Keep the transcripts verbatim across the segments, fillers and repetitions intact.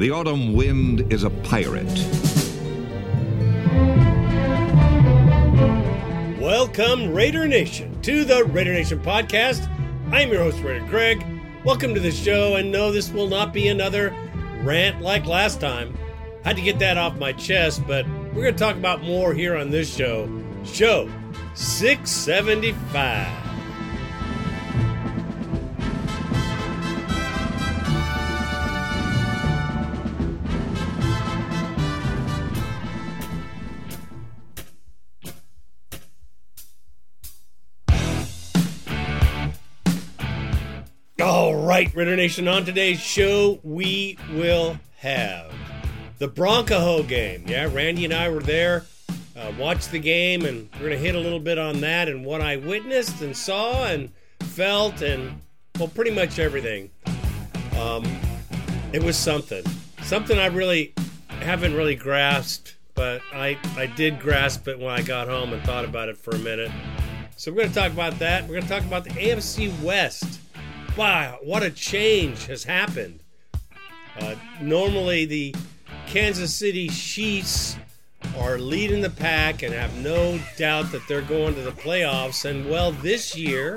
The autumn wind is a pirate. Welcome, Raider Nation, to the Raider Nation podcast. I'm your host, Raider Greg. Welcome to the show, and no, this will not be another rant like last time. I had to get that off my chest, but we're going to talk about more here on this show. Show six seventy-five. All right, Raider Nation, on today's show, we will have the Bronco game. Yeah, Randy and I were there, uh, watched the game, and we're going to hit a little bit on that and what I witnessed and saw and felt and, well, pretty much everything. Um, it was something. Something I really haven't really grasped, but I, I did grasp it when I got home and thought about it for a minute. So we're going to talk about that. We're going to talk about the A F C West. Wow, what a change has happened. Uh, normally, the Kansas City Chiefs are leading the pack and have no doubt that they're going to the playoffs. And, well, this year,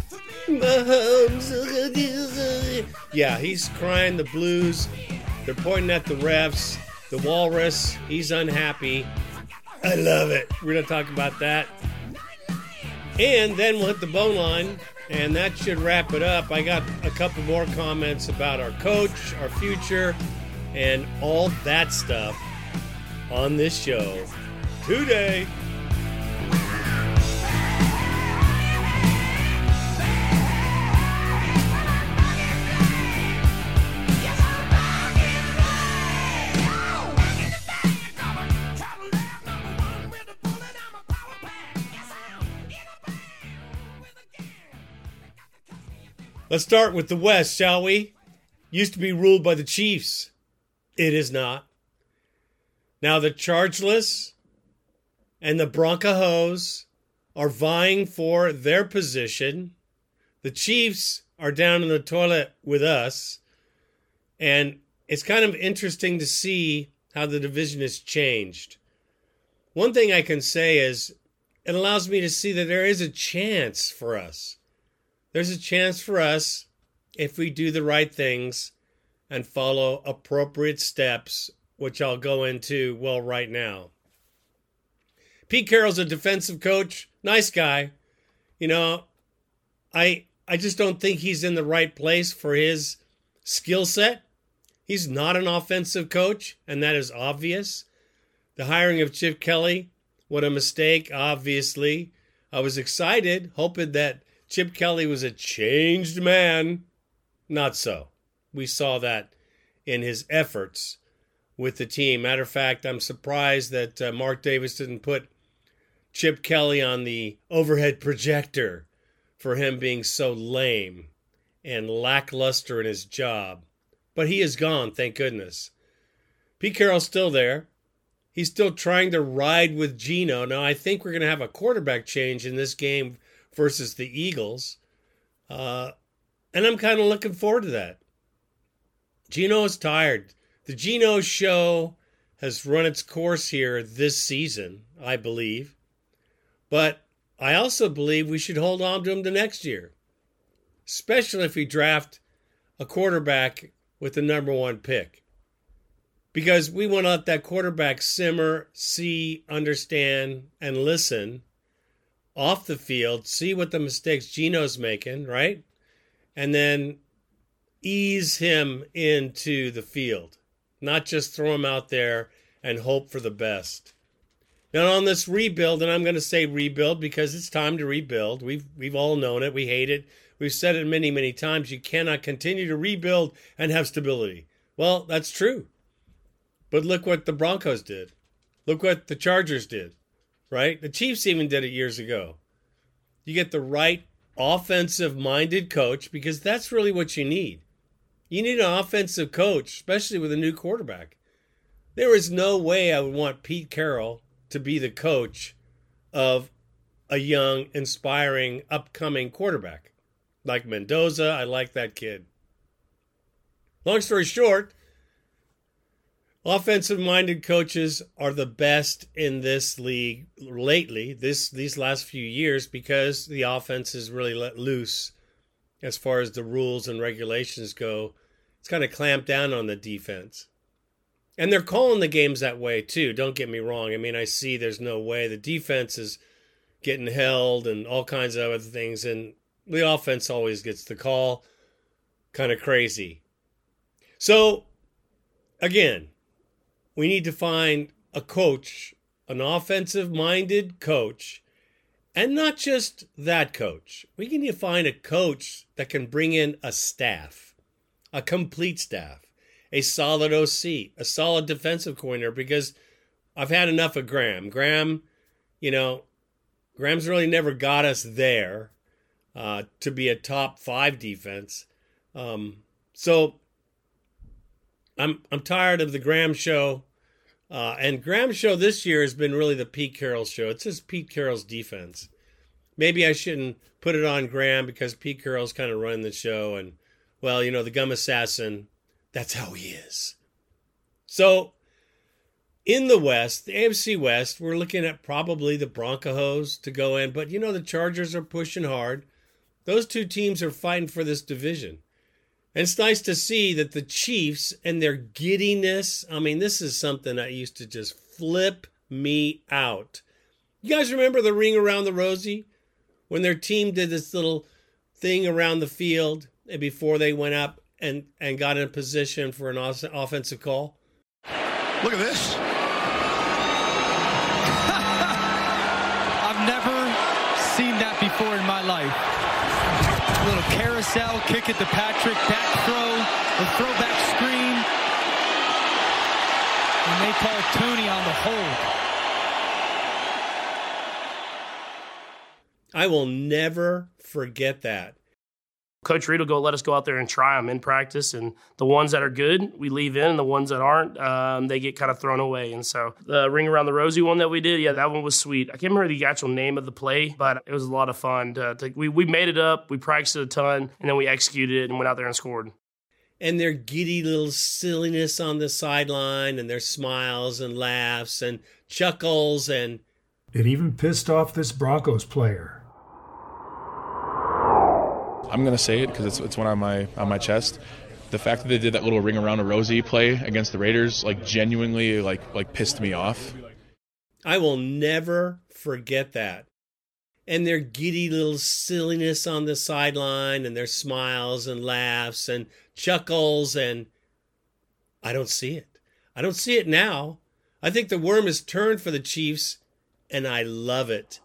yeah, he's crying the blues. They're pointing at the refs. The Walrus, he's unhappy. I love it. We're going to talk about that. And then we'll hit the bone line. And that should wrap it up. I got a couple more comments about our coach, our future, and all that stuff on this show today. Let's start with the West, shall we? Used to be ruled by the Chiefs. It is not. Now the Chargeless and the Broncos are vying for their position. The Chiefs are down in the toilet with us. And it's kind of interesting to see how the division has changed. One thing I can say is it allows me to see that there is a chance for us. There's a chance for us if we do the right things and follow appropriate steps, which I'll go into, well, right now. Pete Carroll's a defensive coach. Nice guy. You know, I I just don't think he's in the right place for his skill set. He's not an offensive coach, and that is obvious. The hiring of Chip Kelly, what a mistake, obviously. I was excited, hoping that Chip Kelly was a changed man. Not so. We saw that in his efforts with the team. Matter of fact, I'm surprised that uh, Mark Davis didn't put Chip Kelly on the overhead projector for him being so lame and lackluster in his job. But he is gone, thank goodness. Pete Carroll's still there. He's still trying to ride with Geno. Now, I think we're going to have a quarterback change in this game versus the Eagles. Uh, and I'm kind of looking forward to that. Geno is tired. The Geno show has run its course here this season, I believe. But I also believe we should hold on to him to next year, especially if we draft a quarterback with the number one pick. Because we want to let that quarterback simmer, see, understand, and listen off the field, see what the mistakes Geno's making, right? And then ease him into the field, not just throw him out there and hope for the best. Now on this rebuild, and I'm going to say rebuild because it's time to rebuild. We've we've all known it. We hate it. We've said it many, many times. You cannot continue to rebuild and have stability. Well, that's true. But look what the Broncos did. Look what the Chargers did. Right? The Chiefs even did it years ago. You get the right offensive-minded coach because that's really what you need. You need an offensive coach, especially with a new quarterback. There is no way I would want Pete Carroll to be the coach of a young, inspiring, upcoming quarterback. Like Mendoza, I like that kid. Long story short, Offensive-minded coaches are the best in this league lately, this these last few years, because the offense is really let loose as far as the rules and regulations go. It's kind of clamped down on the defense. And they're calling the games that way, too. Don't get me wrong. I mean, I see there's no way. The defense is getting held and all kinds of other things, and the offense always gets the call. Kind of crazy. So, again, we need to find a coach, an offensive-minded coach, and not just that coach. We need to find a coach that can bring in a staff, a complete staff, a solid O C, a solid defensive coordinator, because I've had enough of Graham. Graham, you know, Graham's really never got us there uh, to be a top five defense. Um, so I'm I'm tired of the Graham show. Uh, and Graham's show this year has been really the Pete Carroll show. It's just Pete Carroll's defense. Maybe I shouldn't put it on Graham because Pete Carroll's kind of running the show. And, well, you know, the gum assassin, that's how he is. So, in the West, the A F C West, we're looking at probably the Broncos to go in. But, you know, the Chargers are pushing hard. Those two teams are fighting for this division. And it's nice to see that the Chiefs and their giddiness, I mean, this is something that used to just flip me out. You guys remember the ring around the Rosie? When their team did this little thing around the field and before they went up and, and got in position for an off- offensive call? Look at this. I've never seen that before in my life. A little carousel, kick it to Patrick, back throw, the throwback screen. And they call Tony on the hold. I will never forget that. Coach Reed will go let us go out there and try them in practice, and the ones that are good, we leave in, and the ones that aren't, um, they get kind of thrown away. And so the ring around the Rosie one that we did, yeah, that one was sweet. I can't remember the actual name of the play, but it was a lot of fun. To, to, we, we made it up, we practiced it a ton, and then we executed it and went out there and scored. And their giddy little silliness on the sideline, and their smiles and laughs and chuckles. And it even pissed off this Broncos player. I'm going to say it because it's it's one on my on my chest. The fact that they did that little ring around a Rosie play against the Raiders, like, genuinely like like pissed me off. I will never forget that. And their giddy little silliness on the sideline, and their smiles and laughs and chuckles, and I don't see it. I don't see it now. I think the worm has turned for the Chiefs, and I love it.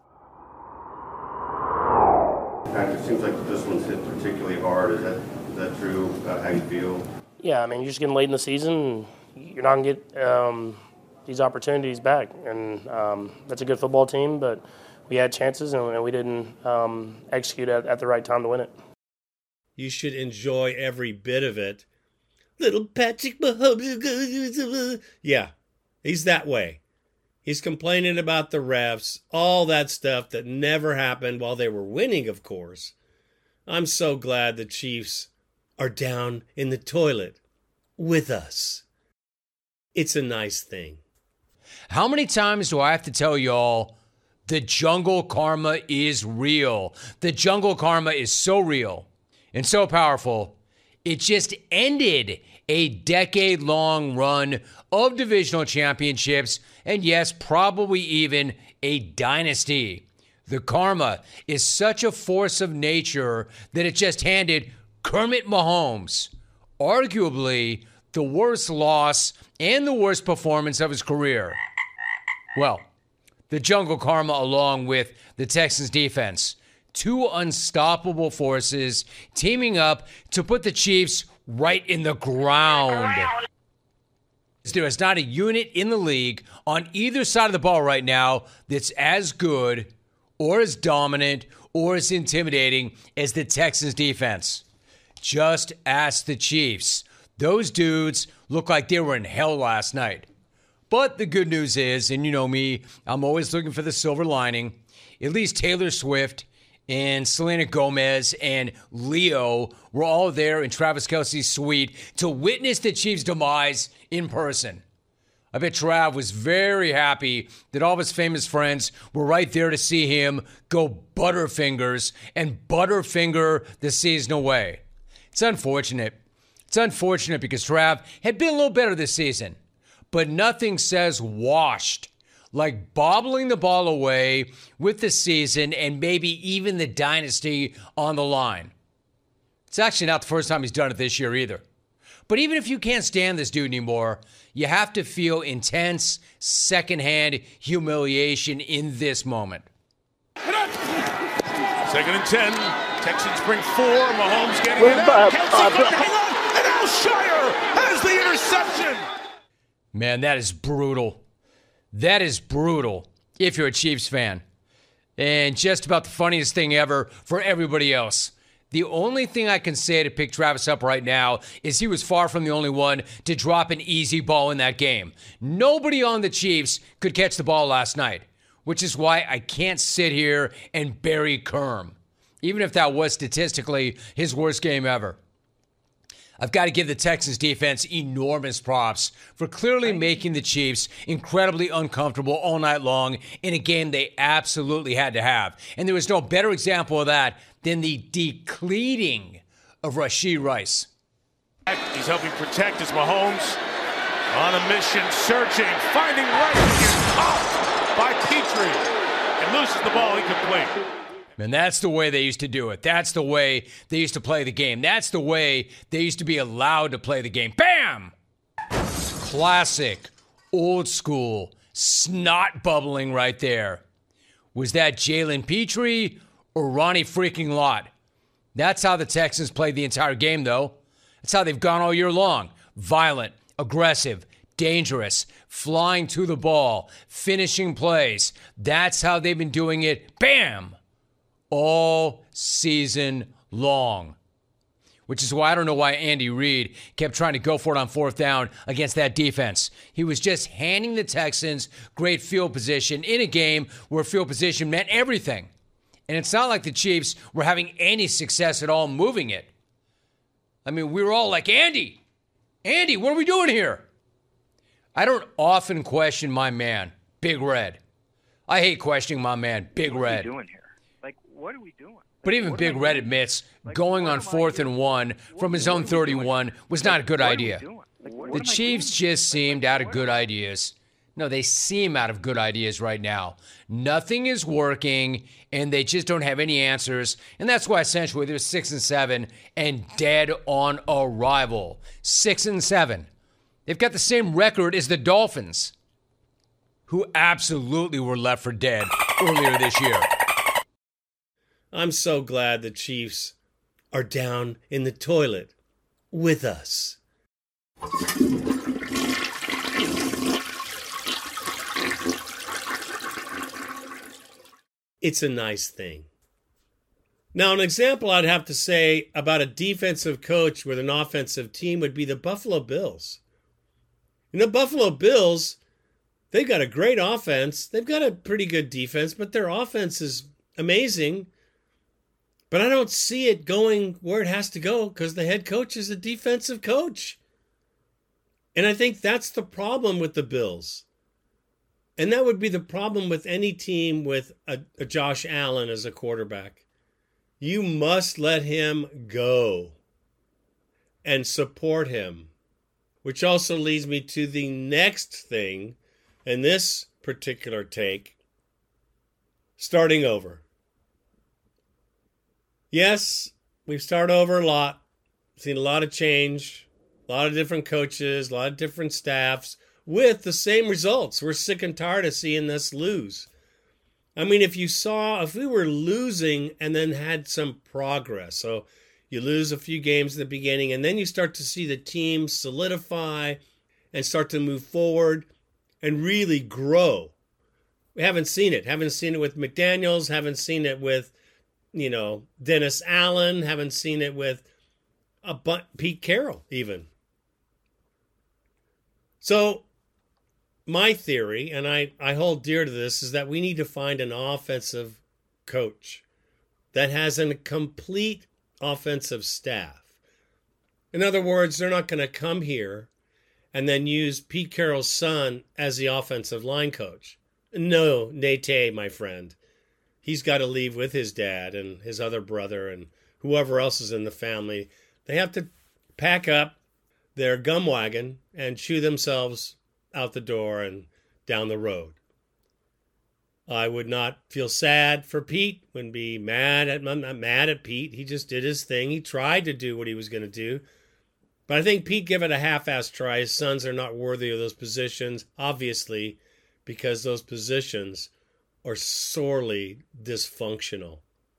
It seems like this one's hit particularly hard. Is that is that true about how you feel? Yeah, I mean, you're just getting late in the season. You're not going to get um, these opportunities back. And um, that's a good football team, but we had chances and we didn't um, execute at, at the right time to win it. You should enjoy every bit of it. Little Patrick Mahomes. Yeah, he's that way. He's complaining about the refs, all that stuff that never happened while they were winning, of course. I'm so glad the Chiefs are down in the toilet with us. It's a nice thing. How many times do I have to tell y'all the jungle karma is real? The jungle karma is so real and so powerful. It just ended a decade-long run of divisional championships, and yes, probably even a dynasty. The karma is such a force of nature that it just handed Kermit Mahomes arguably the worst loss and the worst performance of his career. Well, the jungle karma along with the Texans defense, two unstoppable forces teaming up to put the Chiefs right in the ground. There is not a unit in the league on either side of the ball right now that's as good or as dominant or as intimidating as the Texans defense. Just ask the Chiefs. Those dudes look like they were in hell last night. But the good news is, and you know me, I'm always looking for the silver lining, at least Taylor Swift and Selena Gomez and Leo were all there in Travis Kelce's suite to witness the Chiefs' demise in person. I bet Trav was very happy that all of his famous friends were right there to see him go butterfingers and butterfinger the season away. It's unfortunate. It's unfortunate because Trav had been a little better this season. But nothing says washed like bobbling the ball away with the season and maybe even the dynasty on the line. It's actually not the first time he's done it this year either. But even if you can't stand this dude anymore, you have to feel intense, secondhand humiliation in this moment. Second and ten. Texans bring four. Mahomes getting it out. Kelsey going to hang on. And Alshire has the interception. Man, that is brutal. That is brutal if you're a Chiefs fan. And just about the funniest thing ever for everybody else. The only thing I can say to pick Travis up right now is he was far from the only one to drop an easy ball in that game. Nobody on the Chiefs could catch the ball last night, which is why I can't sit here and bury Kerm, even if that was statistically his worst game ever. I've got to give the Texans defense enormous props for clearly making the Chiefs incredibly uncomfortable all night long in a game they absolutely had to have. And there was no better example of that than the decleating of Rashee Rice. He's helping protect as Mahomes on a mission, searching, finding Rice. He's caught by Petrie and loses the ball incomplete. And that's the way they used to do it. That's the way they used to play the game. That's the way they used to be allowed to play the game. Bam! Classic, old school, snot bubbling right there. Was that Jalen Petrie or Ronnie freaking Lott? That's how the Texans played the entire game, though. That's how they've gone all year long. Violent, aggressive, dangerous, flying to the ball, finishing plays. That's how they've been doing it. Bam! All season long. Which is why I don't know why Andy Reid kept trying to go for it on fourth down against that defense. He was just handing the Texans great field position in a game where field position meant everything. And it's not like the Chiefs were having any success at all moving it. I mean, we were all like, Andy, Andy, what are we doing here? I don't often question my man, Big Red. I hate questioning my man, Big what Red. What are we doing here? Like, what are we doing? But even Big Red admits like, going on fourth and one from his own thirty-one was not a good idea. Like, the Chiefs just seemed out of good ideas. No, they seem out of good ideas right now. Nothing is working, and they just don't have any answers. And that's why essentially they're six and seven and dead on arrival. Six and seven. They've got the same record as the Dolphins, who absolutely were left for dead earlier this year. I'm so glad the Chiefs are down in the toilet with us. It's a nice thing. Now, an example I'd have to say about a defensive coach with an offensive team would be the Buffalo Bills. You know, Buffalo Bills, they've got a great offense. They've got a pretty good defense, but their offense is amazing. But I don't see it going where it has to go because the head coach is a defensive coach. And I think that's the problem with the Bills. And that would be the problem with any team with a, a Josh Allen as a quarterback. You must let him go and support him. Which also leads me to the next thing in this particular take. Starting over. Yes, we've started over a lot. Seen a lot of change, a lot of different coaches, a lot of different staffs with the same results. We're sick and tired of seeing this lose. I mean, if you saw, if we were losing and then had some progress, so you lose a few games in the beginning and then you start to see the team solidify and start to move forward and really grow. We haven't seen it. Haven't seen it with McDaniels, haven't seen it with you know, Dennis Allen, haven't seen it with a bu- Pete Carroll even. So my theory, and I, I hold dear to this, is that we need to find an offensive coach that has a complete offensive staff. In other words, they're not going to come here and then use Pete Carroll's son as the offensive line coach. No, Nate, my friend. He's got to leave with his dad and his other brother and whoever else is in the family. They have to pack up their gum wagon and shoo themselves out the door and down the road. I would not feel sad for Pete. Wouldn't be mad at I'm not mad at Pete. He just did his thing. He tried to do what he was going to do. But I think Pete gave it a half-assed try. His sons are not worthy of those positions, obviously, because those positions are sorely dysfunctional.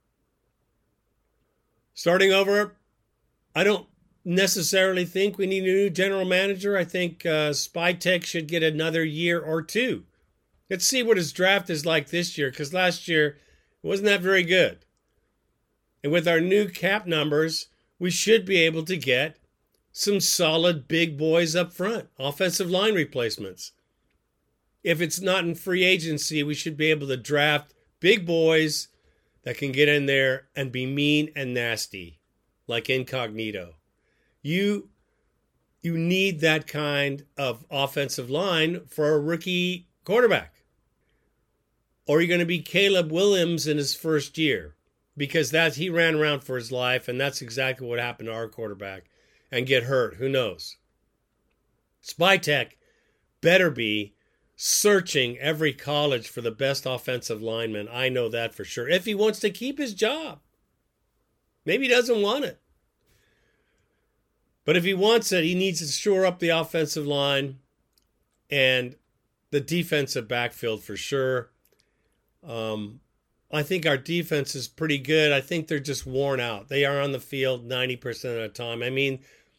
Starting over, I don't necessarily think we need a new general manager. I think uh, Spytek should get another year or two. Let's see what his draft is like this year, because last year it wasn't that very good. And with our new cap numbers, we should be able to get some solid big boys up front, offensive line replacements. If it's not in free agency, we should be able to draft big boys that can get in there and be mean and nasty, like Incognito. You, you need that kind of offensive line for a rookie quarterback. Or you're going to be Caleb Williams in his first year, because that he ran around for his life, and that's exactly what happened to our quarterback, and get hurt. Who knows? Spytek better be searching every college for the best offensive lineman. I know that for sure. If he wants to keep his job. Maybe he doesn't want it. But if he wants it, he needs to shore up the offensive line and the defensive backfield for sure. Um, I think our defense is pretty good. I think they're just worn out. They are on the field ninety percent of the time. I mean,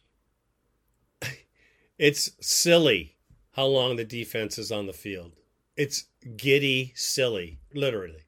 it's silly how long the defense is on the field. It's giddy silly, literally.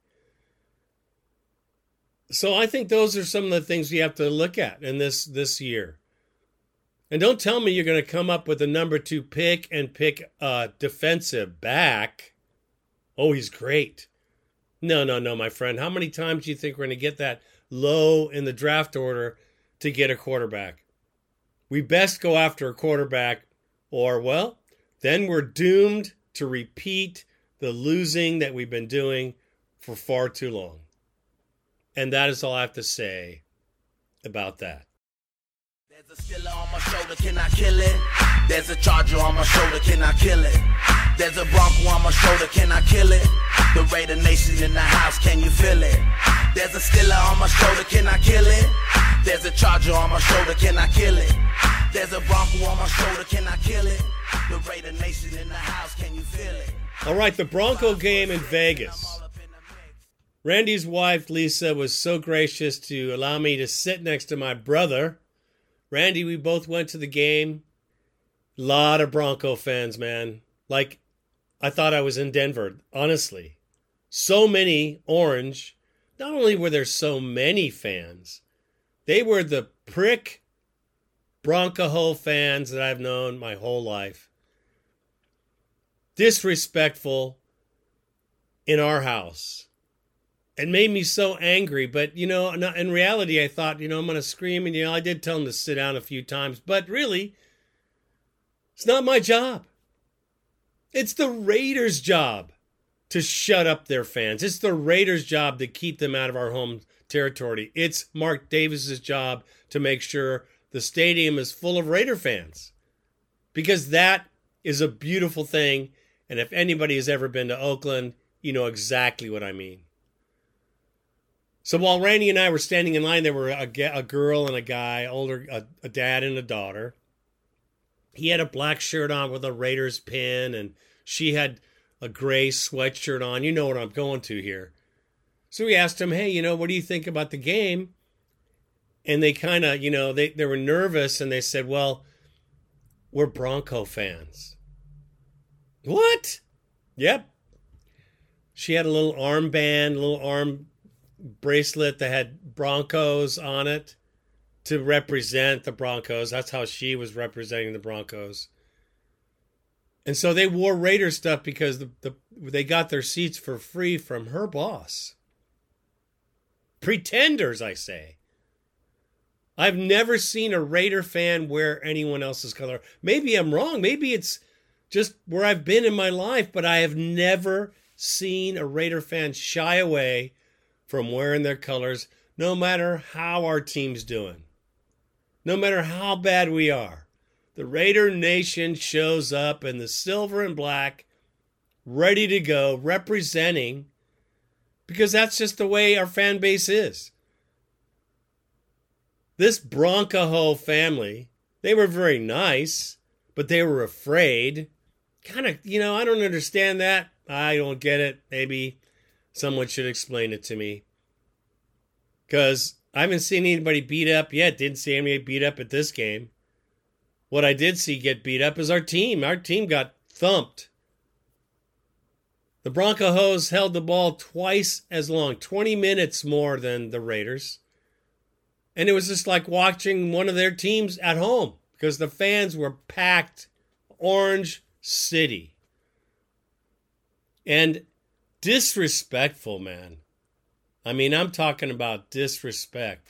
So I think those are some of the things we have to look at in this, this year. And don't tell me you're going to come up with a number two pick and pick a defensive back. Oh, he's great. No, no, no, my friend. How many times do you think we're going to get that low in the draft order to get a quarterback? We best go after a quarterback, or, well, then we're doomed to repeat the losing that we've been doing for far too long. And that is all I have to say about that. There's a Stiller on my shoulder, can I kill it? There's a Charger on my shoulder, can I kill it? There's a Bronco on my shoulder, can I kill it? The Raider Nation in the house, can you feel it? There's a Stiller on my shoulder, can I kill it? There's a Charger on my shoulder, can I kill it? There's a Bronco on my shoulder, can I kill it? The Raider Nation in the house, can you feel it? All right, the Bronco game in Vegas. Randy's wife, Lisa, was so gracious to allow me to sit next to my brother. Randy, we both went to the game. A lot of Bronco fans, man. Like, I thought I was in Denver, honestly. So many orange. Not only were there so many fans, they were the prick Bronco fans that I've known my whole life. Disrespectful in our house. It made me so angry, but, you know, in reality, I thought, you know, I'm going to scream, and, you know, I did tell them to sit down a few times, but really, it's not my job. It's the Raiders' job to shut up their fans. It's the Raiders' job to keep them out of our home territory. It's Mark Davis's job to make sure the stadium is full of Raider fans, because that is a beautiful thing, and if anybody has ever been to Oakland, you know exactly what I mean. So while Randy and I were standing in line, there were a, a girl and a guy, older, a, a dad and a daughter. He had a black shirt on with a Raiders pin, and she had a gray sweatshirt on. You know what I'm going to here. So we asked him, hey, you know, what do you think about the game? And they kind of, you know, they, they were nervous, and they said, well, we're Bronco fans. What? Yep. She had a little armband, a little arm bracelet that had Broncos on it to represent the Broncos. That's how she was representing the Broncos. And so they wore Raider stuff because the, the they got their seats for free from her boss. Pretenders, I say. I've never seen a Raider fan wear anyone else's color. Maybe I'm wrong. Maybe it's just where I've been in my life, but I have never seen a Raider fan shy away from wearing their colors, no matter how our team's doing, no matter how bad we are. The Raider Nation shows up in the silver and black, ready to go, representing, because that's just the way our fan base is. This Bronco family, they were very nice, but they were afraid. Kind of, you know, I don't understand that. I don't get it. Maybe someone should explain it to me. Because I haven't seen anybody beat up yet. Didn't see anybody beat up at this game. What I did see get beat up is our team. Our team got thumped. The Broncos held the ball twice as long, twenty minutes more than the Raiders. And it was just like watching one of their teams at home because the fans were packed. Orange City. And disrespectful, man. I mean, I'm talking about disrespect.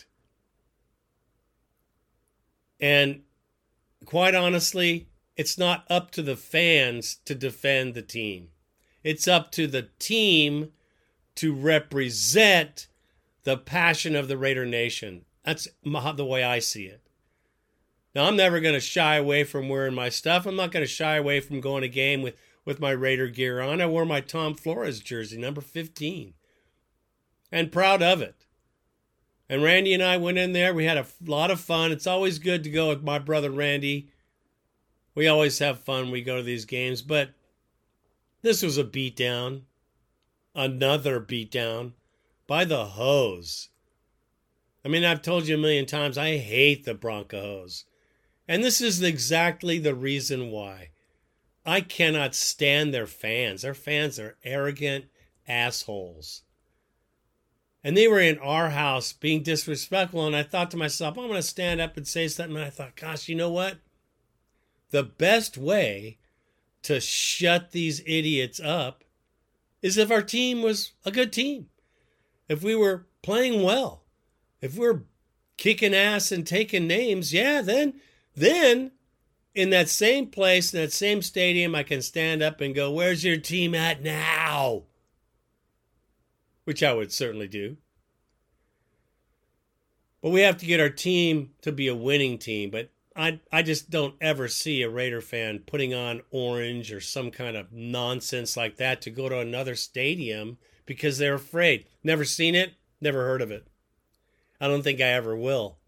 And quite honestly, it's not up to the fans to defend the team. It's up to the team to represent the passion of the Raider Nation. That's the way I see it. Now, I'm never going to shy away from wearing my stuff. I'm not going to shy away from going to a game with, with my Raider gear on. I wore my Tom Flores jersey, number fifteen. And proud of it. And Randy and I went in there. We had a lot of fun. It's always good to go with my brother Randy. We always have fun when we go to these games. But this was a beatdown. Another beatdown by the Hoes. I mean, I've told you a million times, I hate the Broncos. And this is exactly the reason why. I cannot stand their fans. Their fans are arrogant assholes. And they were in our house being disrespectful. And I thought to myself, I'm going to stand up and say something. And I thought, gosh, you know what? The best way to shut these idiots up is if our team was a good team. If we were playing well. If we're kicking ass and taking names, yeah, then, then in that same place, in that same stadium, I can stand up and go, where's your team at now? Which I would certainly do. But we have to get our team to be a winning team. But I, I just don't ever see a Raider fan putting on orange or some kind of nonsense like that to go to another stadium because they're afraid. Never seen it, never heard of it. I don't think I ever will.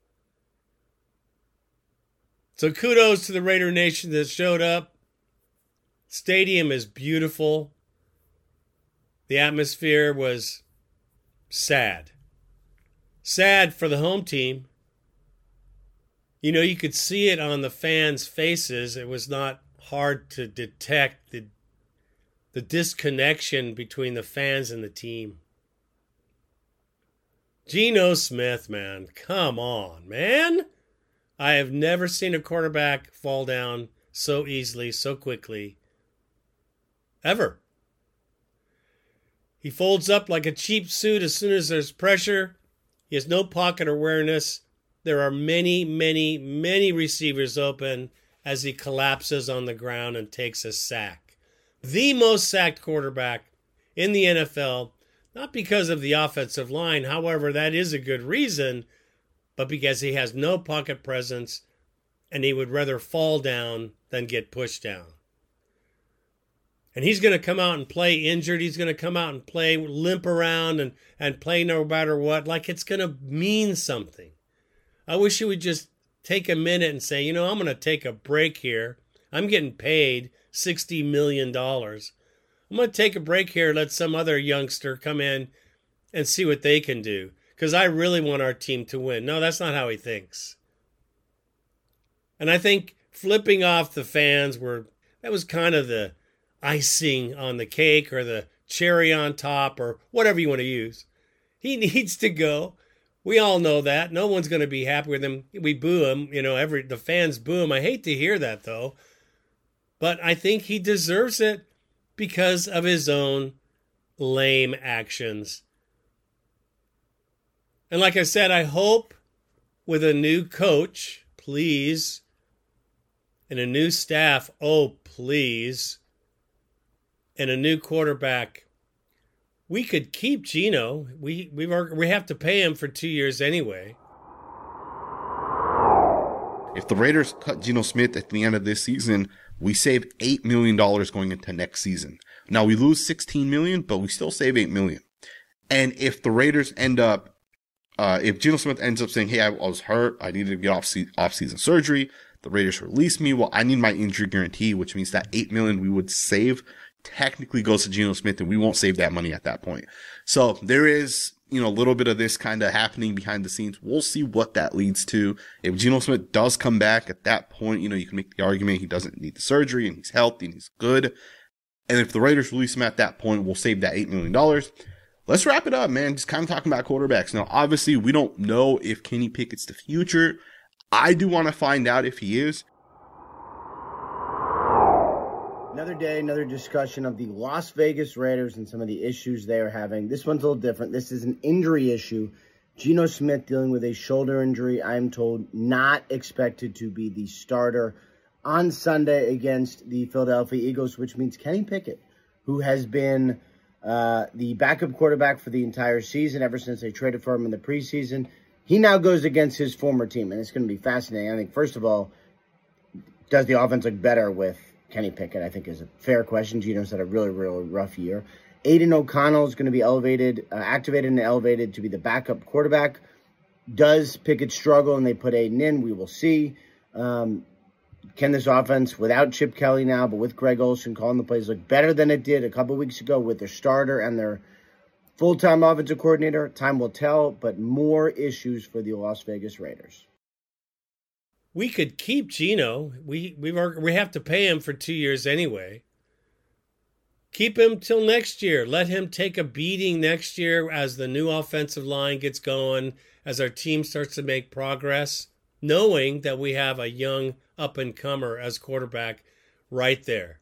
So kudos to the Raider Nation that showed up. Stadium is beautiful. The atmosphere was sad. Sad for the home team. You know, you could see it on the fans' faces. It was not hard to detect the, the disconnection between the fans and the team. Geno Smith, man, come on, man. I have never seen a quarterback fall down so easily, so quickly, ever. He folds up like a cheap suit as soon as there's pressure. He has no pocket awareness. There are many, many, many receivers open as he collapses on the ground and takes a sack. The most sacked quarterback in the N F L. Not because of the offensive line, however, that is a good reason, but because he has no pocket presence and he would rather fall down than get pushed down. And he's going to come out and play injured. He's going to come out and play, limp around and, and play no matter what, like it's going to mean something. I wish he would just take a minute and say, you know, I'm going to take a break here. I'm getting paid sixty million dollars. I'm going to take a break here, let some other youngster come in and see what they can do. Because I really want our team to win. No, that's not how he thinks. And I think flipping off the fans were, that was kind of the icing on the cake or the cherry on top or whatever you want to use. He needs to go. We all know that. No one's going to be happy with him. We boo him. You know, every the fans boo him. I hate to hear that, though. But I think he deserves it. Because of his own lame actions. And like I said, I hope with a new coach, please, and a new staff, oh, please, and a new quarterback, we could keep Geno. We we we have to pay him for two years anyway. If the Raiders cut Geno Smith at the end of this season, we save eight million dollars going into next season. Now, we lose sixteen million dollars, but we still save eight million dollars. And if the Raiders end up, uh, if Geno Smith ends up saying, hey, I, I was hurt, I needed to get off se- off-season surgery, the Raiders release me, well, I need my injury guarantee, which means that eight million dollars we would save technically goes to Geno Smith, and we won't save that money at that point. So there is, you know, a little bit of this kind of happening behind the scenes. We'll see what that leads to. If Geno Smith does come back at that point, you know, you can make the argument he doesn't need the surgery and he's healthy and he's good. And if the Raiders release him at that point, we'll save that eight million dollars. Let's wrap it up, man. Just kind of talking about quarterbacks. Now, obviously, we don't know if Kenny Pickett's the future. I do want to find out if he is. Another day, another discussion of the Las Vegas Raiders and some of the issues they are having. This one's a little different. This is an injury issue. Geno Smith dealing with a shoulder injury, I'm told, not expected to be the starter on Sunday against the Philadelphia Eagles, which means Kenny Pickett, who has been uh, the backup quarterback for the entire season ever since they traded for him in the preseason, he now goes against his former team, and it's going to be fascinating. I think, first of all, does the offense look better with Kenny Pickett, I think, is a fair question. Geno's had a really, really rough year. Aiden O'Connell is going to be elevated, uh, activated and elevated to be the backup quarterback. Does Pickett struggle and they put Aiden in? We will see. Um, can this offense, without Chip Kelly now, but with Greg Olsen calling the plays, look better than it did a couple weeks ago with their starter and their full-time offensive coordinator? Time will tell, but more issues for the Las Vegas Raiders. We could keep Geno. We we are, we have to pay him for two years anyway. Keep him till next year. Let him take a beating next year as the new offensive line gets going, as our team starts to make progress, knowing that we have a young up-and-comer as quarterback right there.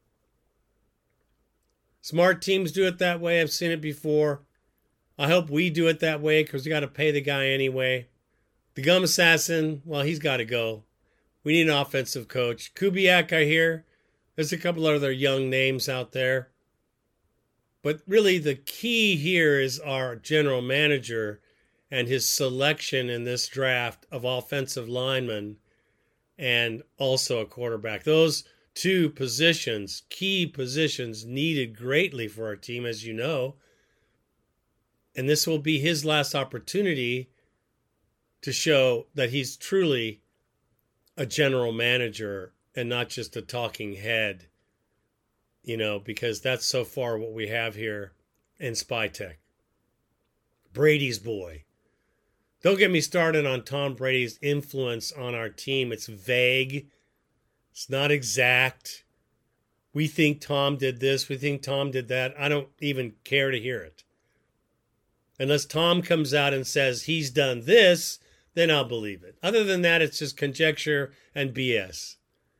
Smart teams do it that way. I've seen it before. I hope we do it that way because we got to pay the guy anyway. The gum assassin, well, he's got to go. We need an offensive coach. Kubiak, I hear. There's a couple other young names out there. But really the key here is our general manager and his selection in this draft of offensive linemen and also a quarterback. Those two positions, key positions, needed greatly for our team, as you know. And this will be his last opportunity to show that he's truly a general manager and not just a talking head, you know, because that's so far what we have here in SpyTech. Brady's boy. Don't get me started on Tom Brady's influence on our team. It's vague. It's not exact. We think Tom did this. We think Tom did that. I don't even care to hear it. Unless Tom comes out and says he's done this, then I'll believe it. Other than that, it's just conjecture and B S.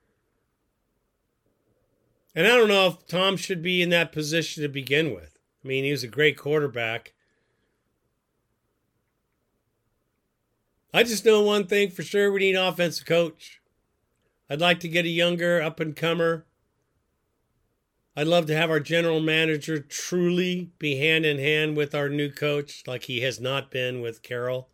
And I don't know if Tom should be in that position to begin with. I mean, he was a great quarterback. I just know one thing for sure. We need an offensive coach. I'd like to get a younger up-and-comer. I'd love to have our general manager truly be hand-in-hand with our new coach like he has not been with Carroll.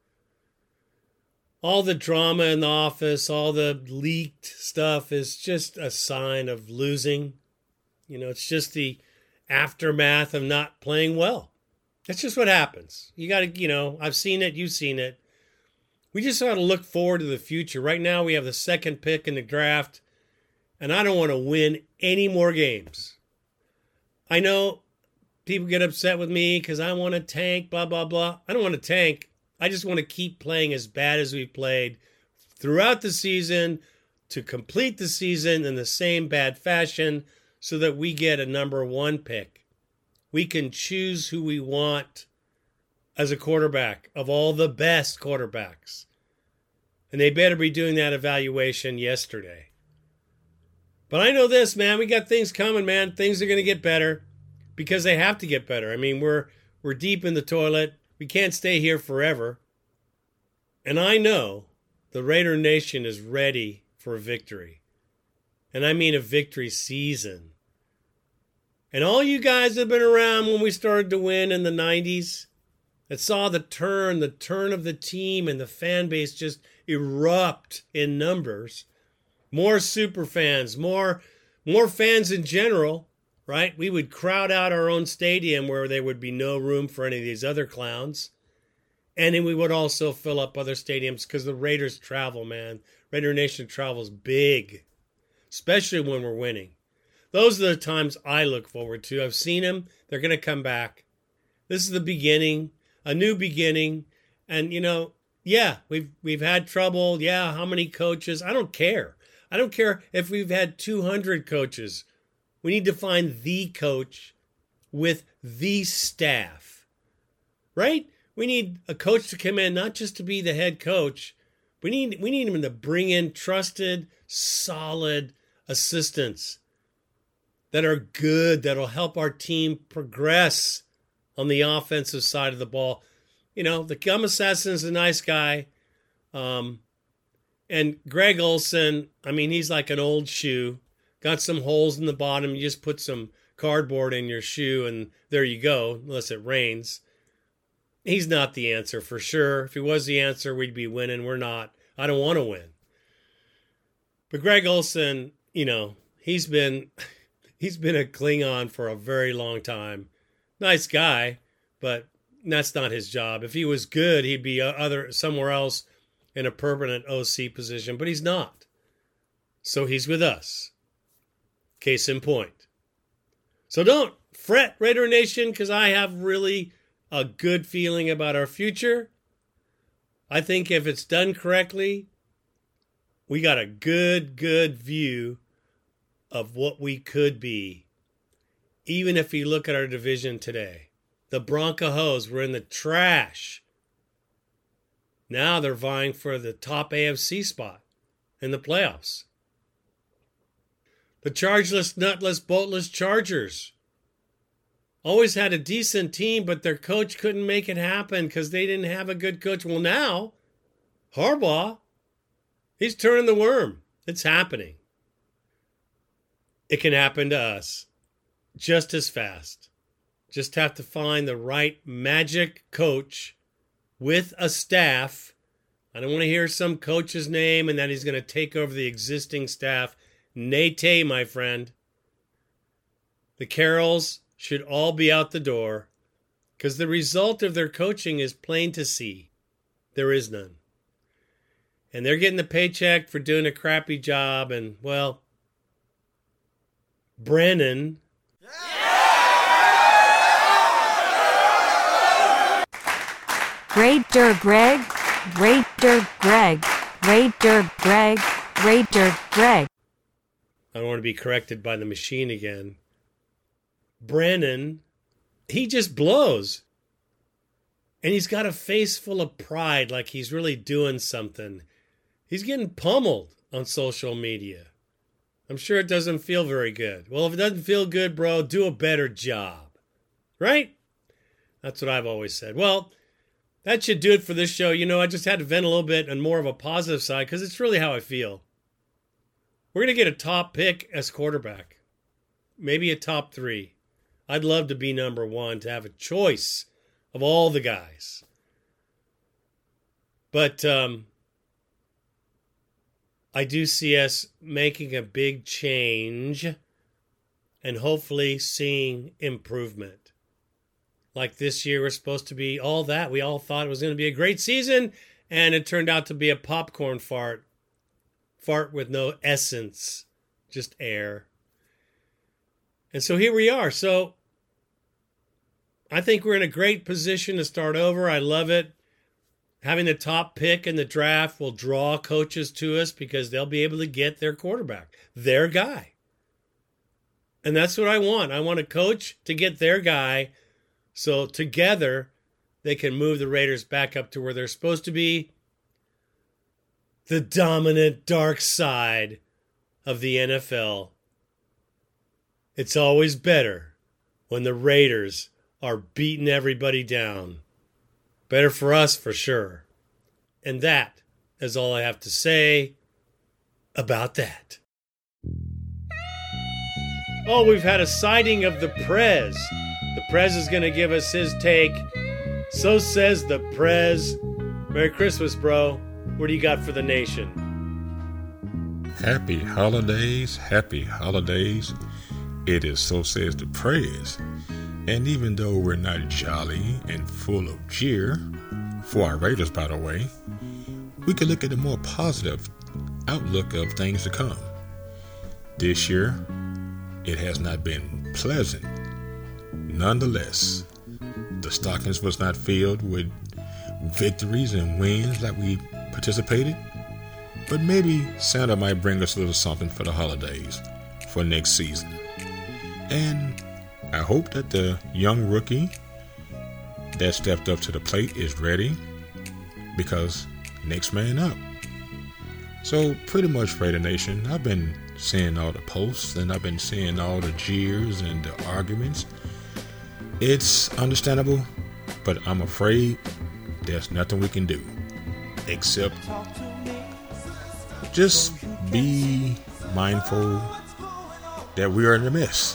All the drama in the office, all the leaked stuff is just a sign of losing. You know, it's just the aftermath of not playing well. That's just what happens. You got to, you know, I've seen it, you've seen it. We just got to look forward to the future. Right now we have the second pick in the draft, and I don't want to win any more games. I know people get upset with me because I want to tank, blah, blah, blah. I don't want to tank. I just want to keep playing as bad as we've played throughout the season to complete the season in the same bad fashion so that we get a number one pick. We can choose who we want as a quarterback of all the best quarterbacks. And they better be doing that evaluation yesterday. But I know this, man. We got things coming, man. Things are going to get better because they have to get better. I mean, we're we're deep in the toilet. We can't stay here forever. And I know the Raider Nation is ready for a victory. And I mean a victory season. And all you guys that have been around when we started to win in the nineties, that saw the turn, the turn of the team and the fan base just erupt in numbers. More super fans, more, more fans in general, right? We would crowd out our own stadium where there would be no room for any of these other clowns. And then we would also fill up other stadiums because the Raiders travel, man. Raider Nation travels big, especially when we're winning. Those are the times I look forward to. I've seen them. They're going to come back. This is the beginning, a new beginning. And, you know, yeah, we've we've had trouble. Yeah, how many coaches? I don't care. I don't care if we've had two hundred coaches. We need to find the coach with the staff, right? We need a coach to come in, not just to be the head coach. We need we need him to bring in trusted, solid assistants that are good, that'll help our team progress on the offensive side of the ball. You know, the Gum Assassin's a nice guy. Um, and Greg Olsen, I mean, he's like an old shoe. Got some holes in the bottom. You just put some cardboard in your shoe and there you go, unless it rains. He's not the answer for sure. If he was the answer, we'd be winning. We're not. I don't want to win. But Greg Olsen, you know, he's been he's been a Klingon for a very long time. Nice guy, but that's not his job. If he was good, he'd be other somewhere else in a permanent O C position, but he's not. So he's with us. Case in point. So don't fret, Raider Nation, because I have really a good feeling about our future. I think if it's done correctly, we got a good, good view of what we could be. Even if you look at our division today, the Broncos were in the trash. Now they're vying for the top A F C spot in the playoffs. The chargeless, nutless, boltless Chargers always had a decent team, but their coach couldn't make it happen because they didn't have a good coach. Well, now, Harbaugh, he's turning the worm. It's happening. It can happen to us just as fast. Just have to find the right magic coach with a staff. I don't want to hear some coach's name and that he's going to take over the existing staff. Nate, my friend. The Carrolls should all be out the door because the result of their coaching is plain to see. There is none. And they're getting the paycheck for doing a crappy job. And, well, Brennan. Raider Greg, Raider Greg, Raider Greg, Raider Greg. I don't want to be corrected by the machine again. Brennan, he just blows. And he's got a face full of pride, like he's really doing something. He's getting pummeled on social media. I'm sure it doesn't feel very good. Well, if it doesn't feel good, bro, do a better job. Right? That's what I've always said. Well, that should do it for this show. You know, I just had to vent a little bit on more of a positive side because it's really how I feel. We're going to get a top pick as quarterback. Maybe a top three. I'd love to be number one, to have a choice of all the guys. But um, I do see us making a big change and hopefully seeing improvement. Like this year was supposed to be all that. We all thought it was going to be a great season, and it turned out to be a popcorn fart. Fart with no essence, just air. And so here we are. So I think we're in a great position to start over. I love it. Having the top pick in the draft will draw coaches to us because they'll be able to get their quarterback, their guy. And that's what I want. I want a coach to get their guy so together they can move the Raiders back up to where they're supposed to be. The dominant dark side of the N F L. It's always better when the Raiders are beating everybody down. Better for us, for sure. And that is all I have to say about that. Oh, we've had a sighting of the Prez. The Prez is going to give us his take. So says the Prez. Merry Christmas, bro. What do you got for the nation? Happy holidays, happy holidays. It is So Says the Prez. And even though we're not jolly and full of cheer, for our Raiders, by the way, we can look at the more positive outlook of things to come. This year, it has not been pleasant. Nonetheless, the stockings was not filled with victories and wins like we participated, but maybe Santa might bring us a little something for the holidays for next season. And I hope that the young rookie that stepped up to the plate is ready, because next man up. So pretty much, Raider Nation, I've been seeing all the posts and I've been seeing all the jeers and the arguments. It's understandable, but I'm afraid there's nothing we can do except just be mindful that we are in a mess.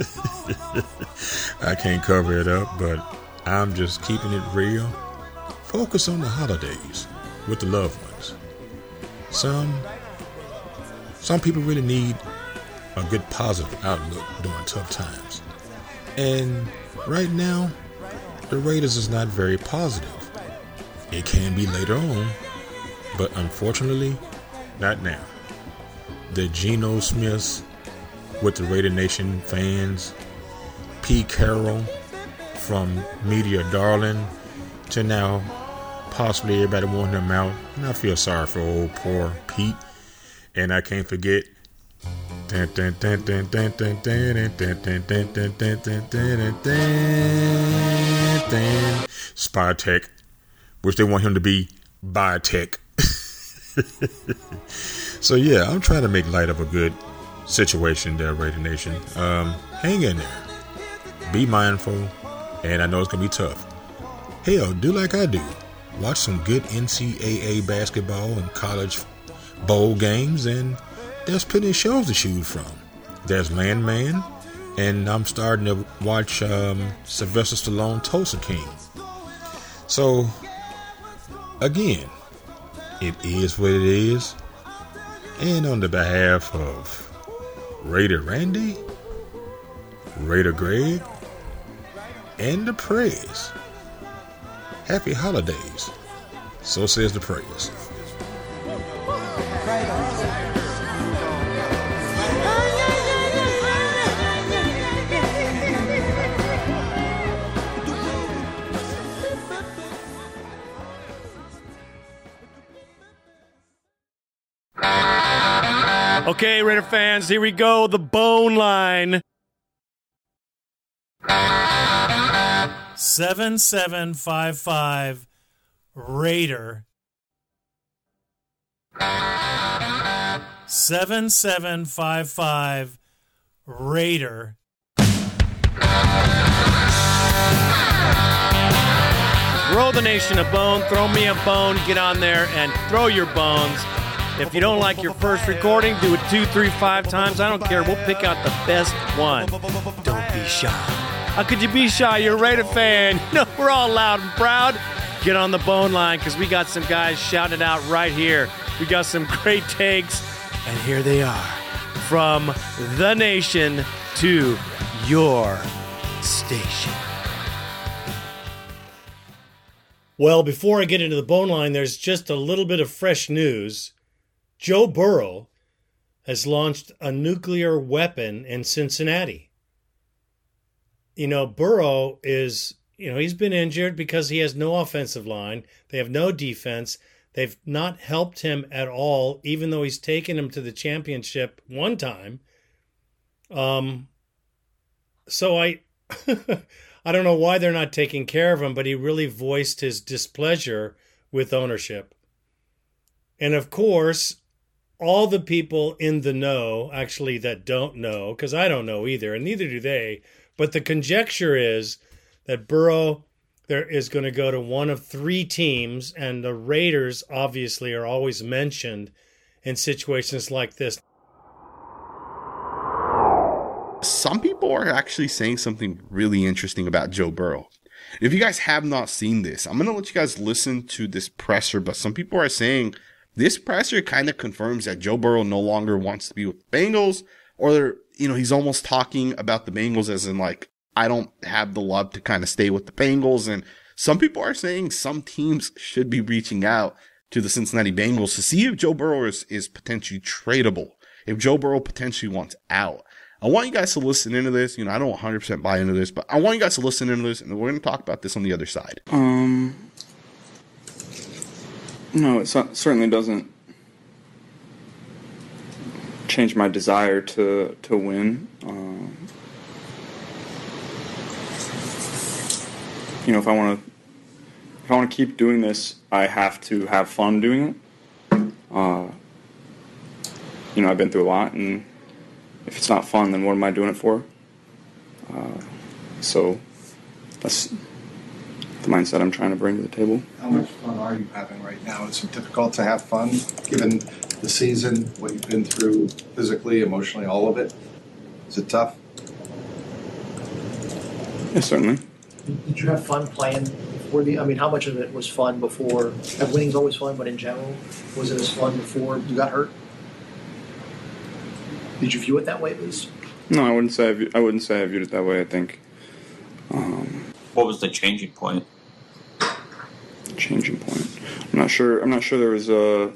I can't cover it up, but I'm just keeping it real. Focus on the holidays with the loved ones. Some, some people really need a good positive outlook during tough times. And right now, the Raiders is not very positive. It can be later on, but unfortunately, not now. The Geno Smiths with the Raider Nation fans, Pete Carroll from Media Darling to now possibly everybody wanting him out. And I feel sorry for old poor Pete. And I can't forget Spytech, which they want him to be Biotech. So yeah, I'm trying to make light of a good situation there, Raider Nation. Um, hang in there. Be mindful. And I know it's going to be tough. Hell, do like I do. Watch some good N C double A basketball and college bowl games, and there's plenty of shows to choose from. There's Landman, and I'm starting to watch um, Sylvester Stallone Tulsa King. So, again, it is what it is. And on the behalf of Raider Randy, Raider Greg, and the Prez, happy holidays. So says the Prez. Okay, Raider fans, here we go. The bone line. seven seven five five Raider. seven seven five five Raider. Throw the nation a bone. Throw me a bone. Get on there and throw your bones. If you don't like your first recording, do it two, three, five times. I don't care. We'll pick out the best one. Don't be shy. How could you be shy? You're a Raider fan. No, we're all loud and proud. Get on the bone line, because we got some guys shouting it out right here. We got some great takes, and here they are. From the nation to your station. Well, before I get into the bone line, there's just a little bit of fresh news. Joe Burrow has launched a nuclear weapon in Cincinnati. You know, Burrow is, you know, he's been injured because he has no offensive line. They have no defense. They've not helped him at all, even though he's taken him to the championship one time. Um, so I, I don't know why they're not taking care of him, but he really voiced his displeasure with ownership. And of course, all the people in the know, actually that don't know, because I don't know either, and neither do they, but the conjecture is that Burrow there is going to go to one of three teams, and the Raiders obviously are always mentioned in situations like this. Some people are actually saying something really interesting about Joe Burrow. If you guys have not seen this, I'm going to let you guys listen to this presser, but some people are saying this presser kind of confirms that Joe Burrow no longer wants to be with the Bengals, or, you know, he's almost talking about the Bengals as in like, I don't have the love to kind of stay with the Bengals. And some people are saying some teams should be reaching out to the Cincinnati Bengals to see if Joe Burrow is, is potentially tradable, if Joe Burrow potentially wants out. I want you guys to listen into this. You know, I don't one hundred percent buy into this, but I want you guys to listen into this, and we're going to talk about this on the other side. Um, no, it certainly doesn't change my desire to to win. Um, you know, if I want to, if I want to keep doing this, I have to have fun doing it. Uh, you know, I've been through a lot, and if it's not fun, then what am I doing it for? Uh, so that's the mindset I'm trying to bring to the table. How much fun are you having right now? Is it difficult to have fun given the season, what you've been through physically, emotionally, all of it? Is it tough? Yeah, certainly. Did you have fun playing before the, I mean, how much of it was fun before? Winning's always fun, but in general, was it as fun before you got hurt? Did you view it that way, at least? No, I wouldn't say I, view, I wouldn't say I viewed it that way. I think. Um, what was the changing point? Changing point. I'm not sure. I'm not sure there was a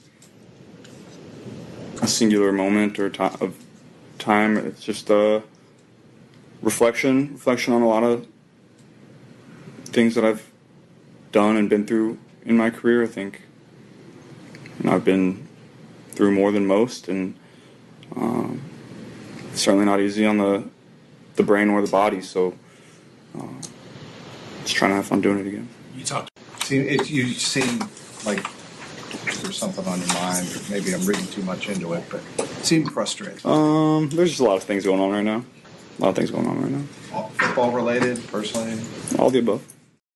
a singular moment or to, of time. It's just a reflection, reflection on a lot of things that I've done and been through in my career. I think you know, I've been through more than most, and Um, it's certainly not easy on the the brain or the body, so uh, just trying to have fun doing it again. You talked. See, it, you seem like there's something on your mind, or maybe I'm reading too much into it, but you seem frustrated. Um, there's just a lot of things going on right now. A lot of things going on right now. All football related, personally? All the above.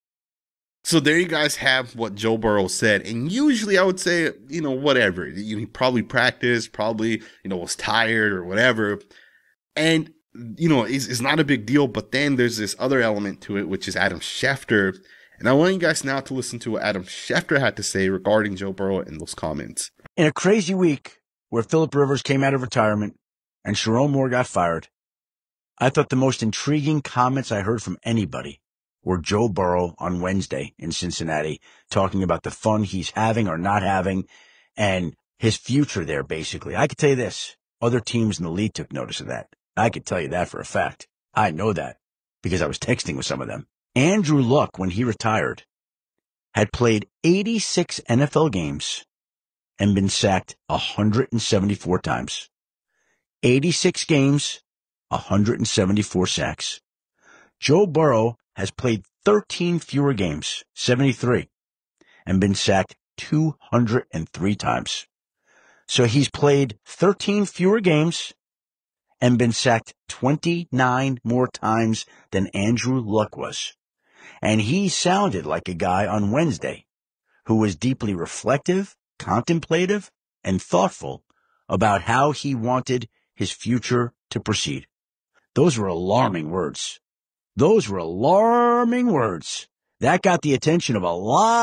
So there you guys have what Joe Burrow said. And usually I would say, you know, whatever. He probably practiced, probably, you know, was tired or whatever. And, you know, it's, it's not a big deal. But then there's this other element to it, which is Adam Schefter. And I want you guys now to listen to what Adam Schefter had to say regarding Joe Burrow in those comments. In a crazy week where Phillip Rivers came out of retirement and Sharon Moore got fired, I thought the most intriguing comments I heard from anybody were Joe Burrow on Wednesday in Cincinnati talking about the fun he's having or not having and his future there, basically. I could tell you this. Other teams in the league took notice of that. I could tell you that for a fact. I know that because I was texting with some of them. Andrew Luck, when he retired, had played eighty-six N F L games and been sacked one hundred seventy-four times. eighty-six games, one hundred seventy-four sacks. Joe Burrow has played thirteen fewer games, seventy-three, and been sacked two hundred three times. So he's played thirteen fewer games and been sacked twenty-nine more times than Andrew Luck was. And he sounded like a guy on Wednesday who was deeply reflective, contemplative, and thoughtful about how he wanted his future to proceed. Those were alarming words. Those were alarming words. That got the attention of a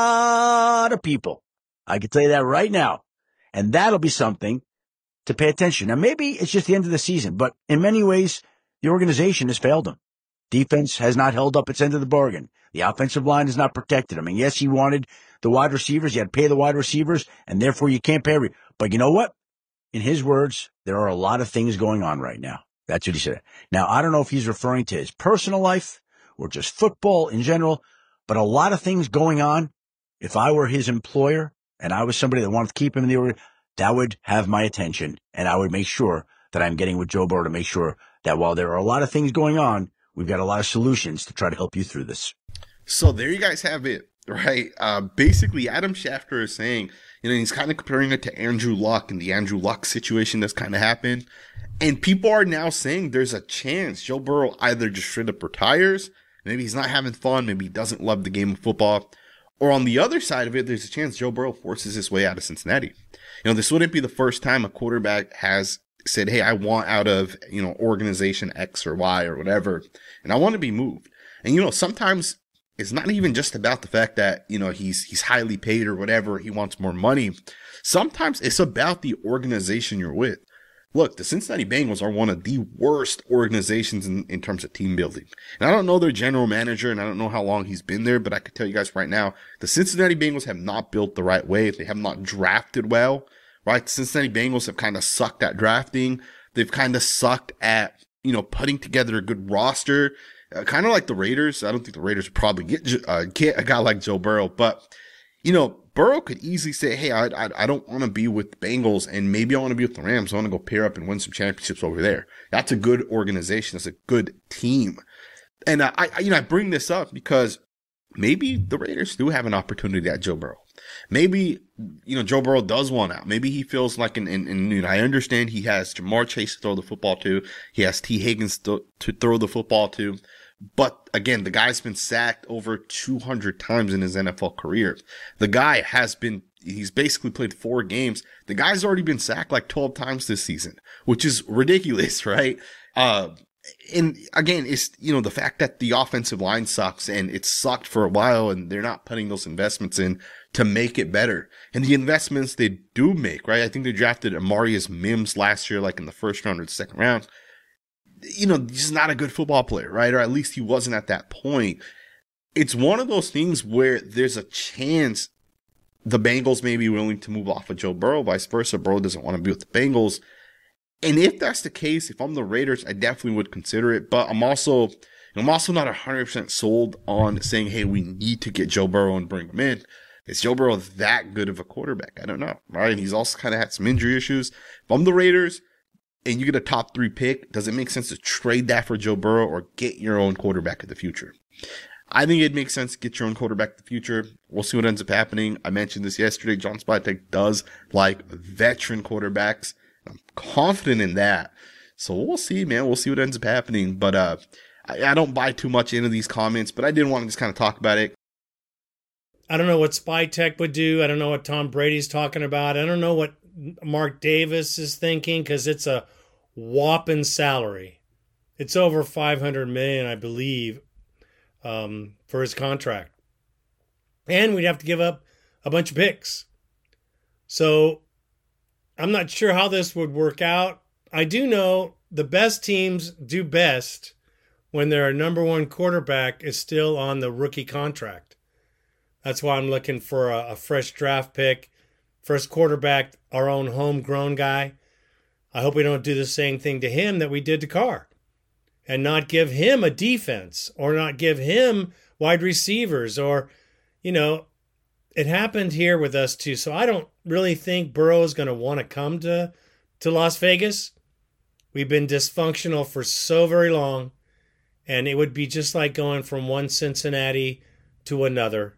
lot of people. I can tell you that right now. And that'll be something to pay attention. Now, maybe it's just the end of the season, but in many ways, the organization has failed him. Defense has not held up its end of the bargain. The offensive line has not protected him. And yes, he wanted the wide receivers. You had to pay the wide receivers, and therefore you can't pay every. But you know what? In his words, there are a lot of things going on right now. That's what he said. Now, I don't know if he's referring to his personal life or just football in general, but a lot of things going on. If I were his employer and I was somebody that wanted to keep him in the order, that would have my attention. And I would make sure that I'm getting with Joe Burrow to make sure that while there are a lot of things going on, we've got a lot of solutions to try to help you through this. So there you guys have it, right? Uh, basically, Adam Schefter is saying, you know, he's kind of comparing it to Andrew Luck and the Andrew Luck situation that's kind of happened. And people are now saying there's a chance Joe Burrow either just straight up retires, Maybe he's not having fun. Maybe he doesn't love the game of football. Or on the other side of it, there's a chance Joe Burrow forces his way out of Cincinnati. You know, this wouldn't be the first time a quarterback has said, hey, I want out of, you know, organization X or Y or whatever, and I want to be moved. And, you know, sometimes it's not even just about the fact that, you know, he's, he's highly paid or whatever. He wants more money. Sometimes it's about the organization you're with. Look, the Cincinnati Bengals are one of the worst organizations in, in terms of team building. And I don't know their general manager, and I don't know how long he's been there, but I can tell you guys right now, the Cincinnati Bengals have not built the right way. They have not drafted well, right? The Cincinnati Bengals have kind of sucked at drafting. They've kind of sucked at, you know, putting together a good roster, uh, kind of like the Raiders. I don't think the Raiders would probably get, uh, get a guy like Joe Burrow, but, you know, Burrow could easily say, hey, I I, I don't want to be with the Bengals, and maybe I want to be with the Rams. I want to go pair up and win some championships over there. That's a good organization. That's a good team. And uh, I, I, you know, I bring this up because maybe the Raiders do have an opportunity at Joe Burrow. Maybe, you know, Joe Burrow does want out. Maybe he feels like, and, and, and you know, I understand he has Jamar Chase to throw the football to. He has T. Higgins to, to throw the football to. But again, the guy's been sacked over two hundred times in his N F L career. The guy has been, he's basically played four games. The guy's already been sacked like twelve times this season, which is ridiculous, right? Uh, and again, it's, you know, the fact that the offensive line sucks and it's sucked for a while and they're not putting those investments in to make it better. And the investments they do make, right? I think they drafted Amarius Mims last year, like in the first round or the second round. You know, he's not a good football player, right? Or at least he wasn't at that point. It's one of those things where there's a chance the Bengals may be willing to move off of Joe Burrow, vice versa. Burrow doesn't want to be with the Bengals. And if that's the case, if I'm the Raiders, I definitely would consider it. But I'm also, I'm also not one hundred percent sold on saying, hey, we need to get Joe Burrow and bring him in. Is Joe Burrow that good of a quarterback? I don't know, right? And he's also kind of had some injury issues. If I'm the Raiders, and you get a top three pick, does it make sense to trade that for Joe Burrow or get your own quarterback of the future? I think it makes sense to get your own quarterback of the future. We'll see what ends up happening. I mentioned this yesterday. John Spytek does like veteran quarterbacks. I'm confident in that. So we'll see, man. We'll see what ends up happening. But uh, I, I don't buy too much into these comments, but I did want to just kind of talk about it. I don't know what Spytek would do. I don't know what Tom Brady's talking about. I don't know what Mark Davis is thinking, because it's a whopping salary. It's over five hundred million dollars, I believe, um, for his contract. And we'd have to give up a bunch of picks. So I'm not sure how this would work out. I do know the best teams do best when their number one quarterback is still on the rookie contract. That's why I'm looking for a, a fresh draft pick. First quarterback, our own homegrown guy. I hope we don't do the same thing to him that we did to Carr, and not give him a defense, or not give him wide receivers, or, you know, it happened here with us too. So I don't really think Burrow is going to want to come to, to Las Vegas. We've been dysfunctional for so very long, and it would be just like going from one Cincinnati to another.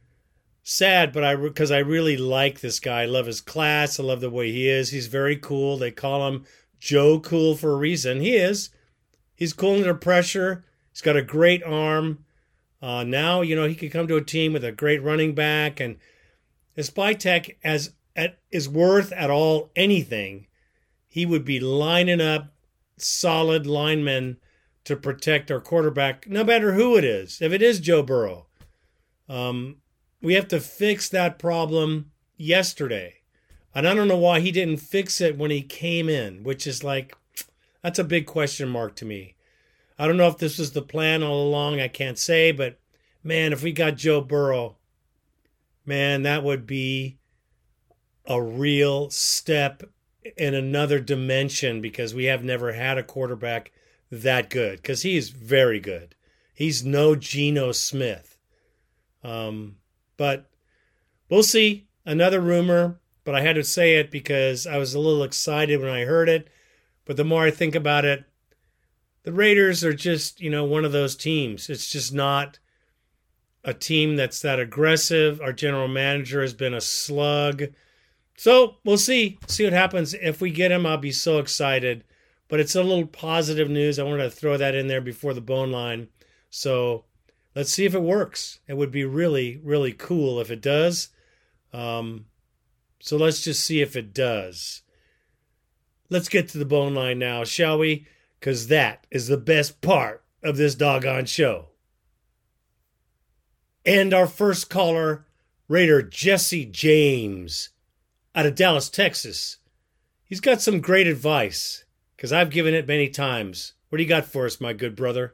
Sad, but I, because I really like this guy. I love his class. I love the way he is. He's very cool. They call him Joe Cool for a reason. He is. He's cool under pressure. He's got a great arm. Uh, now, you know, he could come to a team with a great running back. And if Spytek as at, is worth at all anything, he would be lining up solid linemen to protect our quarterback, no matter who it is. If it is Joe Burrow, um, we have to fix that problem yesterday. And I don't know why he didn't fix it when he came in, which is like, that's a big question mark to me. I don't know if this was the plan all along. I can't say, but man, if we got Joe Burrow, man, that would be a real step in another dimension, because we have never had a quarterback that good, because he is very good. He's no Geno Smith. Um, But we'll see. Another rumor, but I had to say it because I was a little excited when I heard it. But the more I think about it, the Raiders are just, you know, one of those teams. It's just not a team that's that aggressive. Our general manager has been a slug. So we'll see. See what happens. If we get him, I'll be so excited. But it's a little positive news. I wanted to throw that in there before the bone line. So let's see if it works. It would be really, really cool if it does. Um, so let's just see if it does. Let's get to the bone line now, shall we? Because that is the best part of this doggone show. And our first caller, Raider Jesse James, out of Dallas, Texas. He's got some great advice, because I've given it many times. What do you got for us, my good brother?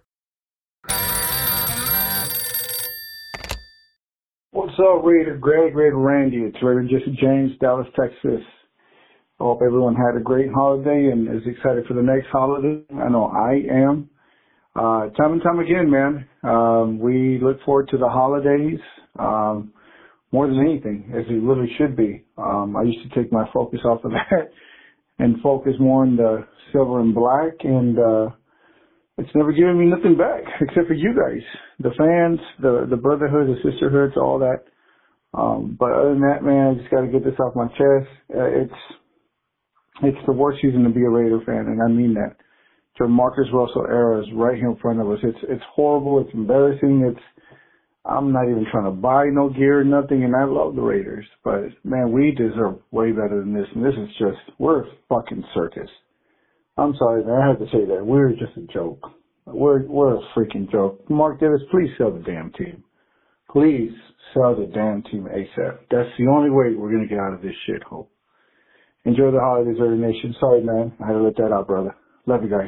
What's up, Raider Greg, Raider Randy? It's Raider Jesse James, Dallas, Texas. I hope everyone had a great holiday and is excited for the next holiday. I know I am. Uh, time and time again, man, um, we look forward to the holidays um, more than anything, as it really should be. Um, I used to take my focus off of that and focus more on the silver and black, and uh, it's never given me nothing back except for you guys, the fans, the the brotherhood, the sisterhoods, all that. Um, but other than that, man, I just got to get this off my chest. Uh, it's it's the worst season to be a Raider fan, and I mean that. The Marcus Russell era is right here in front of us. It's it's horrible. It's embarrassing. It's I'm not even trying to buy no gear or nothing, and I love the Raiders. But, man, we deserve way better than this, and this is just, we're a fucking circus. I'm sorry, man, I have to say that. We're just a joke. We're we're a freaking joke. Mark Davis, please sell the damn team. Please sell the damn team ASAP. That's the only way we're going to get out of this shithole. Enjoy the holidays, Raider Nation. Sorry, man. I had to let that out, brother. Love you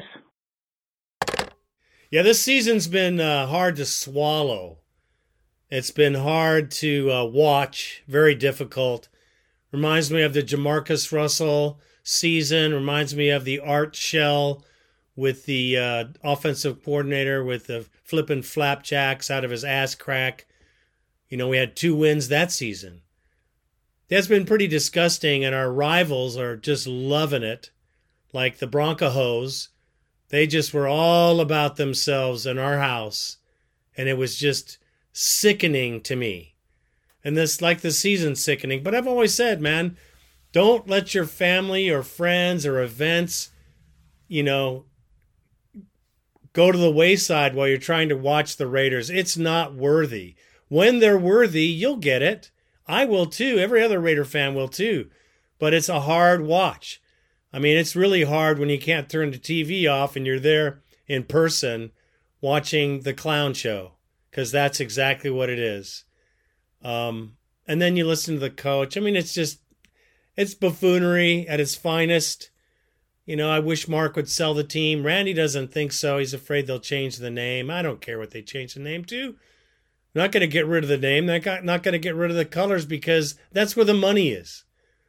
guys. Yeah, this season's been uh, hard to swallow. It's been hard to uh, watch, very difficult. Reminds me of the Jamarcus Russell season. Reminds me of the Art Shell with the uh, offensive coordinator with the flipping flapjacks out of his ass crack. You know, we had two wins that season. That's been pretty disgusting, and our rivals are just loving it. Like the Broncos, they just were all about themselves in our house, and it was just sickening to me. And this, like the season's sickening, but I've always said, man, don't let your family or friends or events, you know, go to the wayside while you're trying to watch the Raiders. It's not worthy. When they're worthy, you'll get it. I will too. Every other Raider fan will too. But it's a hard watch. I mean, it's really hard when you can't turn the T V off and you're there in person watching the clown show, because that's exactly what it is. Um, and then you listen to the coach. I mean, it's just, it's buffoonery at its finest. You know, I wish Mark would sell the team. Randy doesn't think so. He's afraid they'll change the name. I don't care what they change the name to. They're not going to get rid of the name. They're not going to get rid of the colors, because that's where the money is.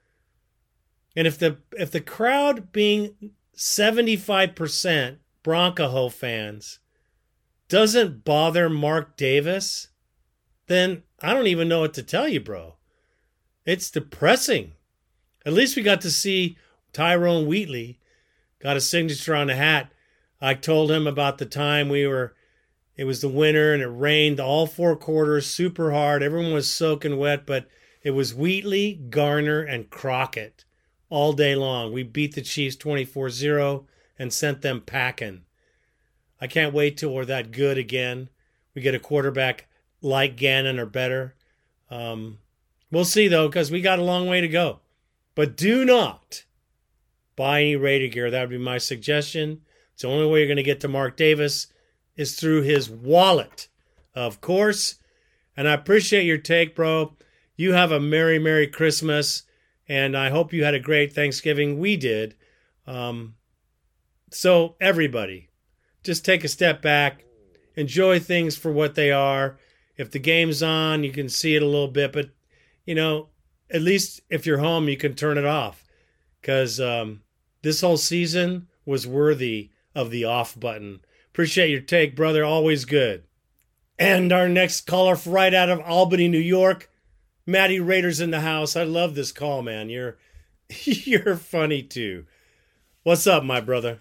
And if the if the crowd being seventy-five percent Bronco fans doesn't bother Mark Davis, then I don't even know what to tell you, bro. It's depressing. At least we got to see Tyrone Wheatley, got a signature on the hat. I told him about the time we were, it was the winter and it rained all four quarters, super hard. Everyone was soaking wet, but it was Wheatley, Garner, and Crockett all day long. We beat the Chiefs twenty-four zero and sent them packing. I can't wait till we're that good again. We get a quarterback like Gannon or better. Um, we'll see, though, because we got a long way to go. But do not buy any Raider gear. That would be my suggestion. It's the only way you're going to get to Mark Davis is through his wallet, of course. And I appreciate your take, bro. You have a Merry, Merry Christmas. And I hope you had a great Thanksgiving. We did. Um, so everybody, just take a step back. Enjoy things for what they are. If the game's on, you can see it a little bit. But, you know, at least if you're home, you can turn it off. Because um, this whole season was worthy of the off button. Appreciate your take, brother. Always good. And our next caller right out of Albany, New York. Matty Raiders in the house. I love this call, man. You're you're funny too. What's up, my brother?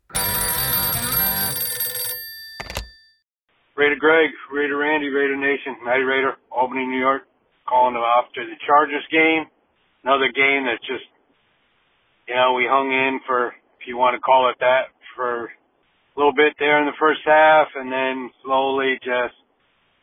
Raider Greg, Raider Randy, Raider Nation, Matty Raider, Albany, New York, calling them after the Chargers game. Another game that just, you know, we hung in for, if you want to call it that, for a little bit there in the first half, and then slowly just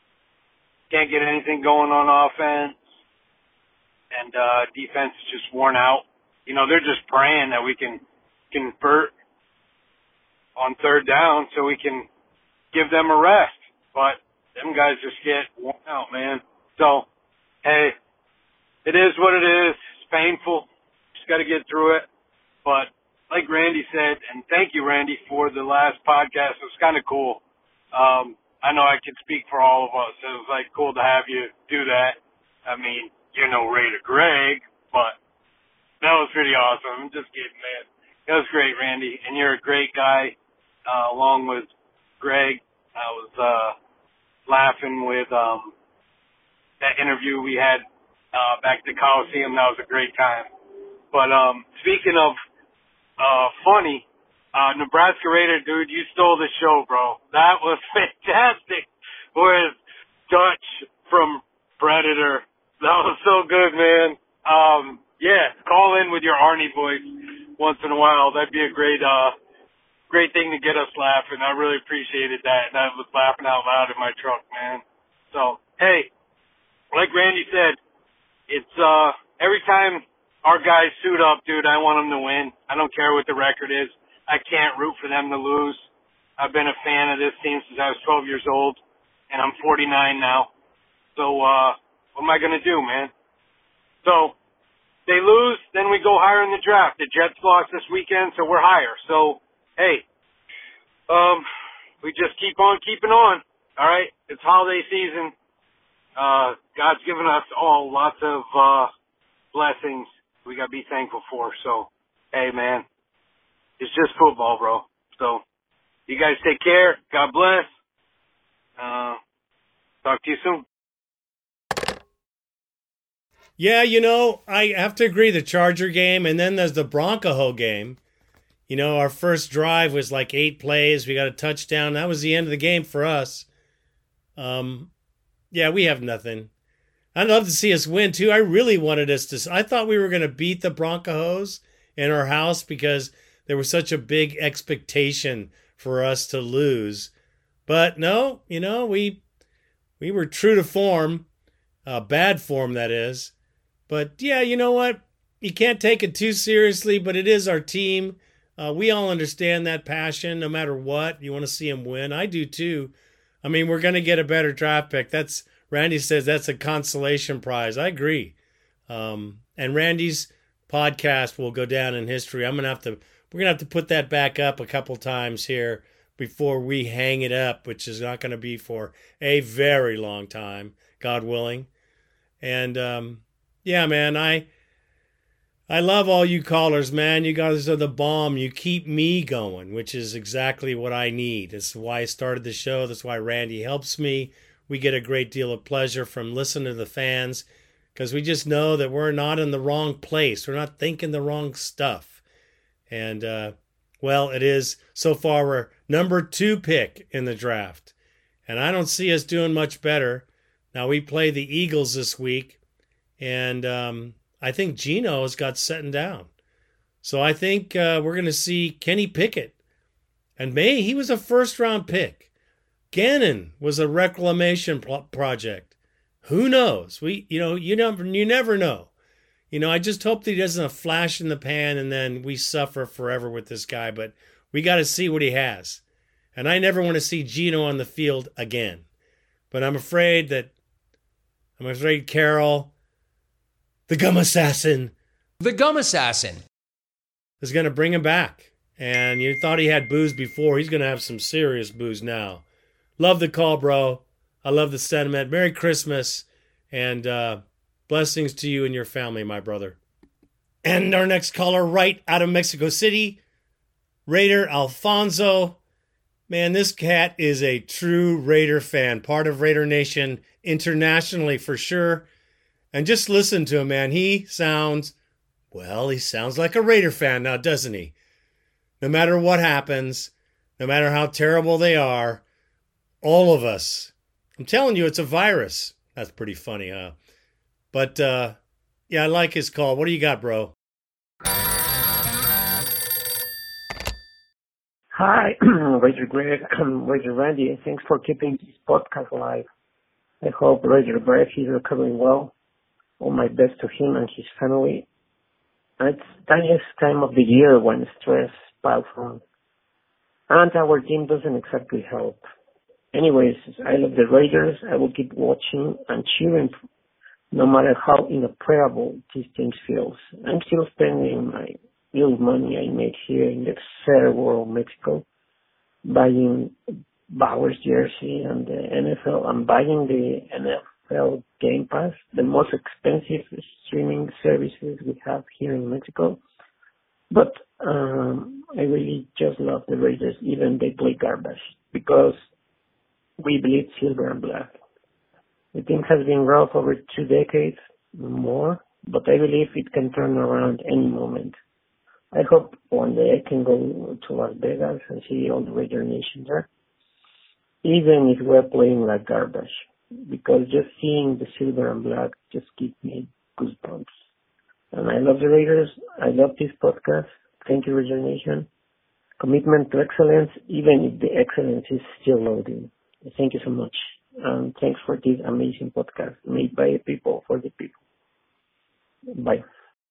can't get anything going on offense, and uh, defense is just worn out. You know, they're just praying that we can convert on third down so we can give them a rest. But them guys just get worn out, man. So, hey, it is what it is. It's painful. Just got to get through it. But like Randy said, and thank you, Randy, for the last podcast. It was kind of cool. Um, I know I can speak for all of us. It was, like, cool to have you do that. I mean, you're no Raider Greg, but that was pretty awesome. I'm just kidding, man. That was great, Randy. And you're a great guy, uh, along with Greg. I was uh, laughing with um, that interview we had uh, back at the Coliseum. That was a great time. But um, speaking of uh, funny, uh, Nebraska Raider, dude, you stole the show, bro. That was fantastic with Dutch from Predator. That was so good, man. Um, yeah, call in with your Arnie voice once in a while. That'd be a great uh, great thing to get us laughing. I really appreciated that, and I was laughing out loud in my truck, man. So, hey, like Randy said, it's uh, every time our guys suit up, dude, I want them to win. I don't care what the record is. I can't root for them to lose. I've been a fan of this team since I was twelve years old, and I'm forty-nine now. So, uh, what am I going to do, man? So, they lose, then we go higher in the draft. The Jets lost this weekend, so we're higher. So, hey, um, we just keep on keeping on, all right? It's holiday season. Uh, God's given us all lots of uh, blessings we got to be thankful for. So, hey, man, it's just football, bro. So, you guys take care. God bless. Uh, talk to you soon. Yeah, you know, I have to agree, the Charger game, and then there's the Bronco game. You know, our first drive was like eight plays. We got a touchdown. That was the end of the game for us. Um, yeah, we have nothing. I'd love to see us win, too. I really wanted us to. I thought we were going to beat the Broncos in our house because there was such a big expectation for us to lose. But no, you know, we we were true to form. Uh, bad form, that is. But, yeah, you know what? You can't take it too seriously, but it is our team. Uh, we all understand that passion no matter what. You want to see them win. I do too. I mean, we're going to get a better draft pick. That's Randy says that's a consolation prize. I agree. Um, and Randy's podcast will go down in history. I'm going to have to, we're going to have to put that back up a couple times here before we hang it up, which is not going to be for a very long time, God willing. And, um, yeah, man, I, I love all you callers, man. You guys are the bomb. You keep me going, which is exactly what I need. That's why I started the show. That's why Randy helps me. We get a great deal of pleasure from listening to the fans because we just know that we're not in the wrong place. We're not thinking the wrong stuff. And, uh, well, it is. So far, we're number two pick in the draft. And I don't see us doing much better. Now, we play the Eagles this week. And, um... I think Geno has got setting down. So I think uh, we're going to see Kenny Pickett. And May, he was a first-round pick. Gannon was a reclamation pro- project. Who knows? We, you know, you never, you never know. You know, I just hope that he doesn't have a flash in the pan and then we suffer forever with this guy. But we got to see what he has. And I never want to see Geno on the field again. But I'm afraid that, I'm afraid Carroll... The Gum Assassin. The Gum Assassin. Is going to bring him back. And you thought he had booze before. He's going to have some serious booze now. Love the call, bro. I love the sentiment. Merry Christmas. And uh, blessings to you and your family, my brother. And our next caller right out of Mexico City. Raider Alfonso. Man, this cat is a true Raider fan. Part of Raider Nation internationally for sure. And just listen to him, man. He sounds, well, he sounds like a Raider fan now, doesn't he? No matter what happens, no matter how terrible they are, all of us, I'm telling you, it's a virus. That's pretty funny, huh? But, uh, yeah, I like his call. What do you got, bro? Hi, Raider Greg, Raider Randy. Thanks for keeping this podcast alive. I hope Raider Greg is recovering well. All my best to him and his family. It's tiniest time of the year when stress piles on. And our team doesn't exactly help. Anyways, I love the Raiders. I will keep watching and cheering no matter how inappropriate these teams feels. I'm still spending my little money I make here in the fair world, Mexico, buying Bowers jersey and the N F L. I'm buying the N F L Game Pass, the most expensive streaming services we have here in Mexico. But um, I really just love the Raiders, even they play garbage, because we bleed silver and black. The team has been rough over two decades more, but I believe it can turn around any moment. I hope one day I can go to Las Vegas and see all the Raider Nation there, even if we're playing like garbage, because just seeing the silver and black just gives me goosebumps. And I love the Raiders. I love this podcast. Thank you, Raider Nation. Commitment to excellence, even if the excellence is still loading. Thank you so much. And thanks for this amazing podcast made by the people for the people. Bye.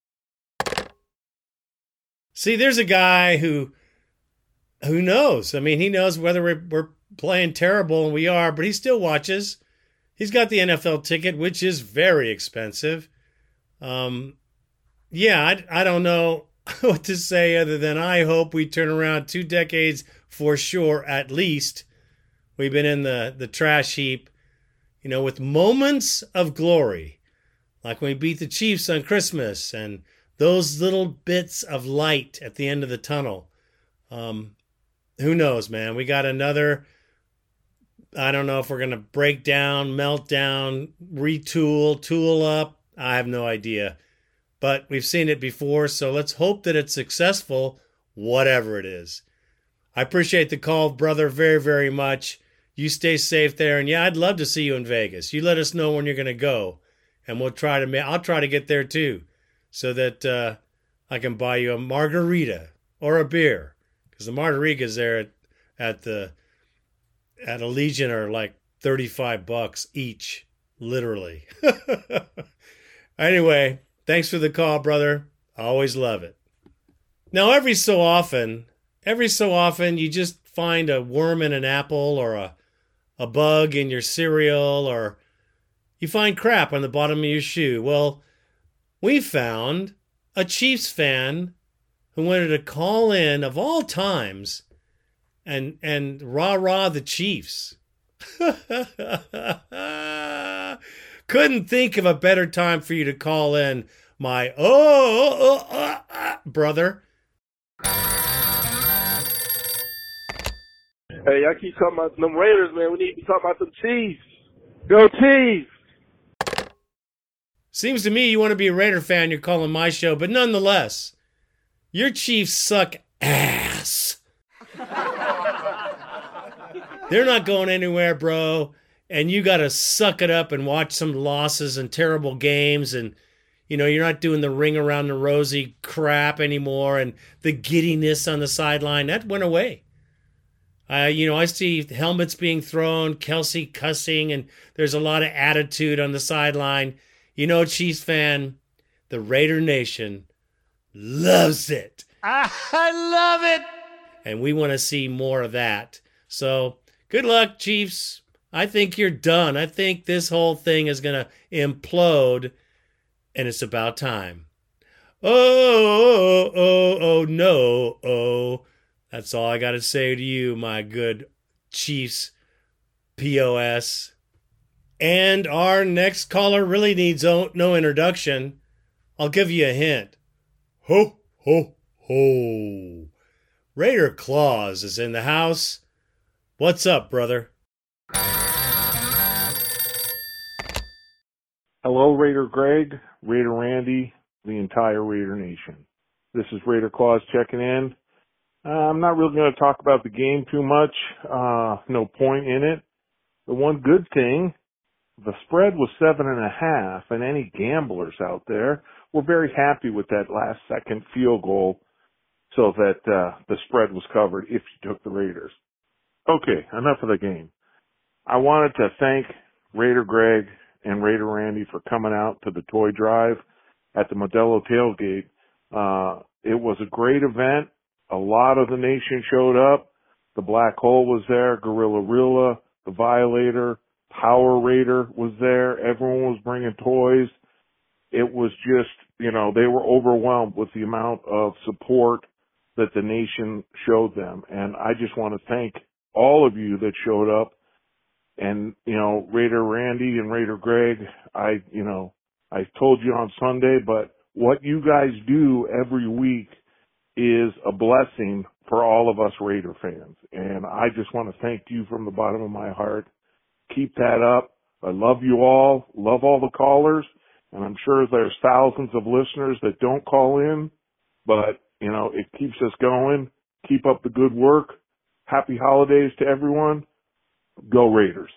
See, there's a guy who who knows. I mean, he knows whether we're, we're playing terrible, and we are, but he still watches. He's got the N F L ticket, which is very expensive. Um, yeah, I, I don't know what to say other than I hope we turn around two decades for sure, at least. We've been in the, the trash heap, you know, with moments of glory, like when we beat the Chiefs on Christmas and those little bits of light at the end of the tunnel. Um, who knows, man? We got another, I don't know if we're going to break down, melt down, retool, tool up. I have no idea. But we've seen it before, so let's hope that it's successful, whatever it is. I appreciate the call, brother, very, very much. You stay safe there. And yeah, I'd love to see you in Vegas. You let us know when you're going to go, and we'll try to, I'll try to get there too, so that uh, I can buy you a margarita or a beer, because the margaritas there at, at the at Allegiant are like thirty-five bucks each, literally. Anyway, thanks for the call, brother. I always love it. Now, every so often, every so often, you just find a worm in an apple or a a bug in your cereal, or you find crap on the bottom of your shoe. Well, we found a Chiefs fan who wanted to call in, of all times, and and rah-rah the Chiefs. Couldn't think of a better time for you to call in, my oh, oh, oh uh, brother. Hey, y'all keep talking about them Raiders, man. We need to be talking about them Chiefs. Go Chiefs! Seems to me you want to be a Raider fan, you're calling my show, but nonetheless, your Chiefs suck ass. They're not going anywhere, bro, and you got to suck it up and watch some losses and terrible games, and, you know, you're not doing the ring around the rosy crap anymore, and the giddiness on the sideline, that went away. Uh, you know, I see helmets being thrown, Kelsey cussing, and there's a lot of attitude on the sideline. You know, Chiefs fan, the Raider Nation loves it. I love it. And we want to see more of that. So, good luck, Chiefs. I think you're done. I think this whole thing is going to implode, and it's about time. Oh, oh, oh, oh, no, oh. That's all I got to say to you, my good Chiefs P O S. And our next caller really needs no introduction. I'll give you a hint. Ho, ho, ho. Raider Claus is in the house. What's up, brother? Hello, Raider Greg, Raider Randy, the entire Raider Nation. This is Raider Claus checking in. Uh, I'm not really going to talk about the game too much. Uh, no point in it. The one good thing, the spread was seven and a half, and any gamblers out there were very happy with that last second field goal so that uh, the spread was covered if you took the Raiders. Okay, enough of the game. I wanted to thank Raider Greg and Raider Randy for coming out to the toy drive at the Modelo tailgate. Uh, it was a great event. A lot of the nation showed up. The Black Hole was there, Gorilla Rilla, the Violator, Power Raider was there. Everyone was bringing toys. It was just, you know, they were overwhelmed with the amount of support that the nation showed them. And I just want to thank all of you that showed up. And, you know, Raider Randy and Raider Greg, I, you know, I told you on Sunday, but what you guys do every week is a blessing for all of us Raider fans. And I just want to thank you from the bottom of my heart. Keep that up. I love you all. Love all the callers. And I'm sure there's thousands of listeners that don't call in, but, you know, it keeps us going. Keep up the good work. Happy holidays to everyone. Go Raiders.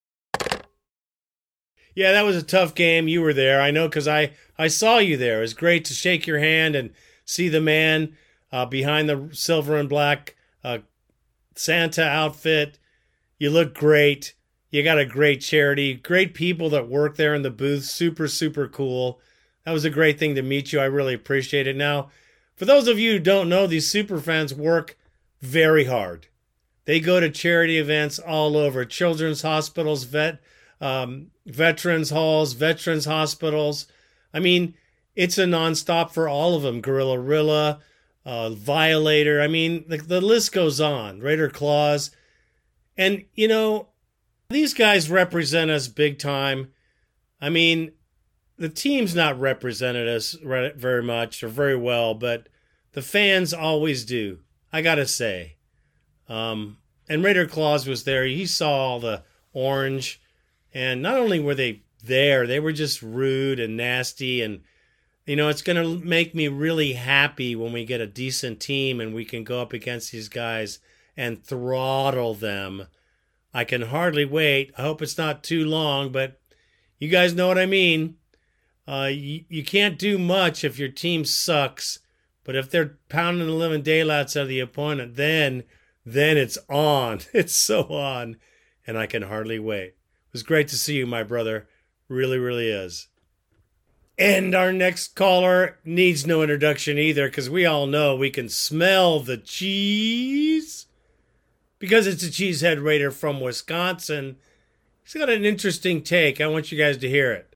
Yeah, that was a tough game. You were there. I know because I, I saw you there. It was great to shake your hand and see the man uh, behind the silver and black uh, Santa outfit. You look great. You got a great charity. Great people that work there in the booth. Super, super cool. That was a great thing to meet you. I really appreciate it. Now, for those of you who don't know, these super fans work very hard. They go to charity events all over. Children's hospitals, vet, um, veterans halls, veterans hospitals. I mean, it's a nonstop for all of them. Gorilla Rilla, uh, Violator. I mean, the, the list goes on. Raider Claus. And, you know, these guys represent us big time. I mean, the team's not represented us very much or very well, but the fans always do. I got to say. Um, and Raider Claus was there. He saw all the orange. And not only were they there, they were just rude and nasty. And, you know, it's going to make me really happy when we get a decent team and we can go up against these guys and throttle them. I can hardly wait. I hope it's not too long, but you guys know what I mean. Uh, you, you can't do much if your team sucks, but if they're pounding the living daylights out of the opponent, then, then it's on. It's so on, and I can hardly wait. It was great to see you, my brother. Really, really is. And our next caller needs no introduction either, because we all know we can smell the cheese. Because it's a Cheesehead Raider from Wisconsin. He's got an interesting take. I want you guys to hear it.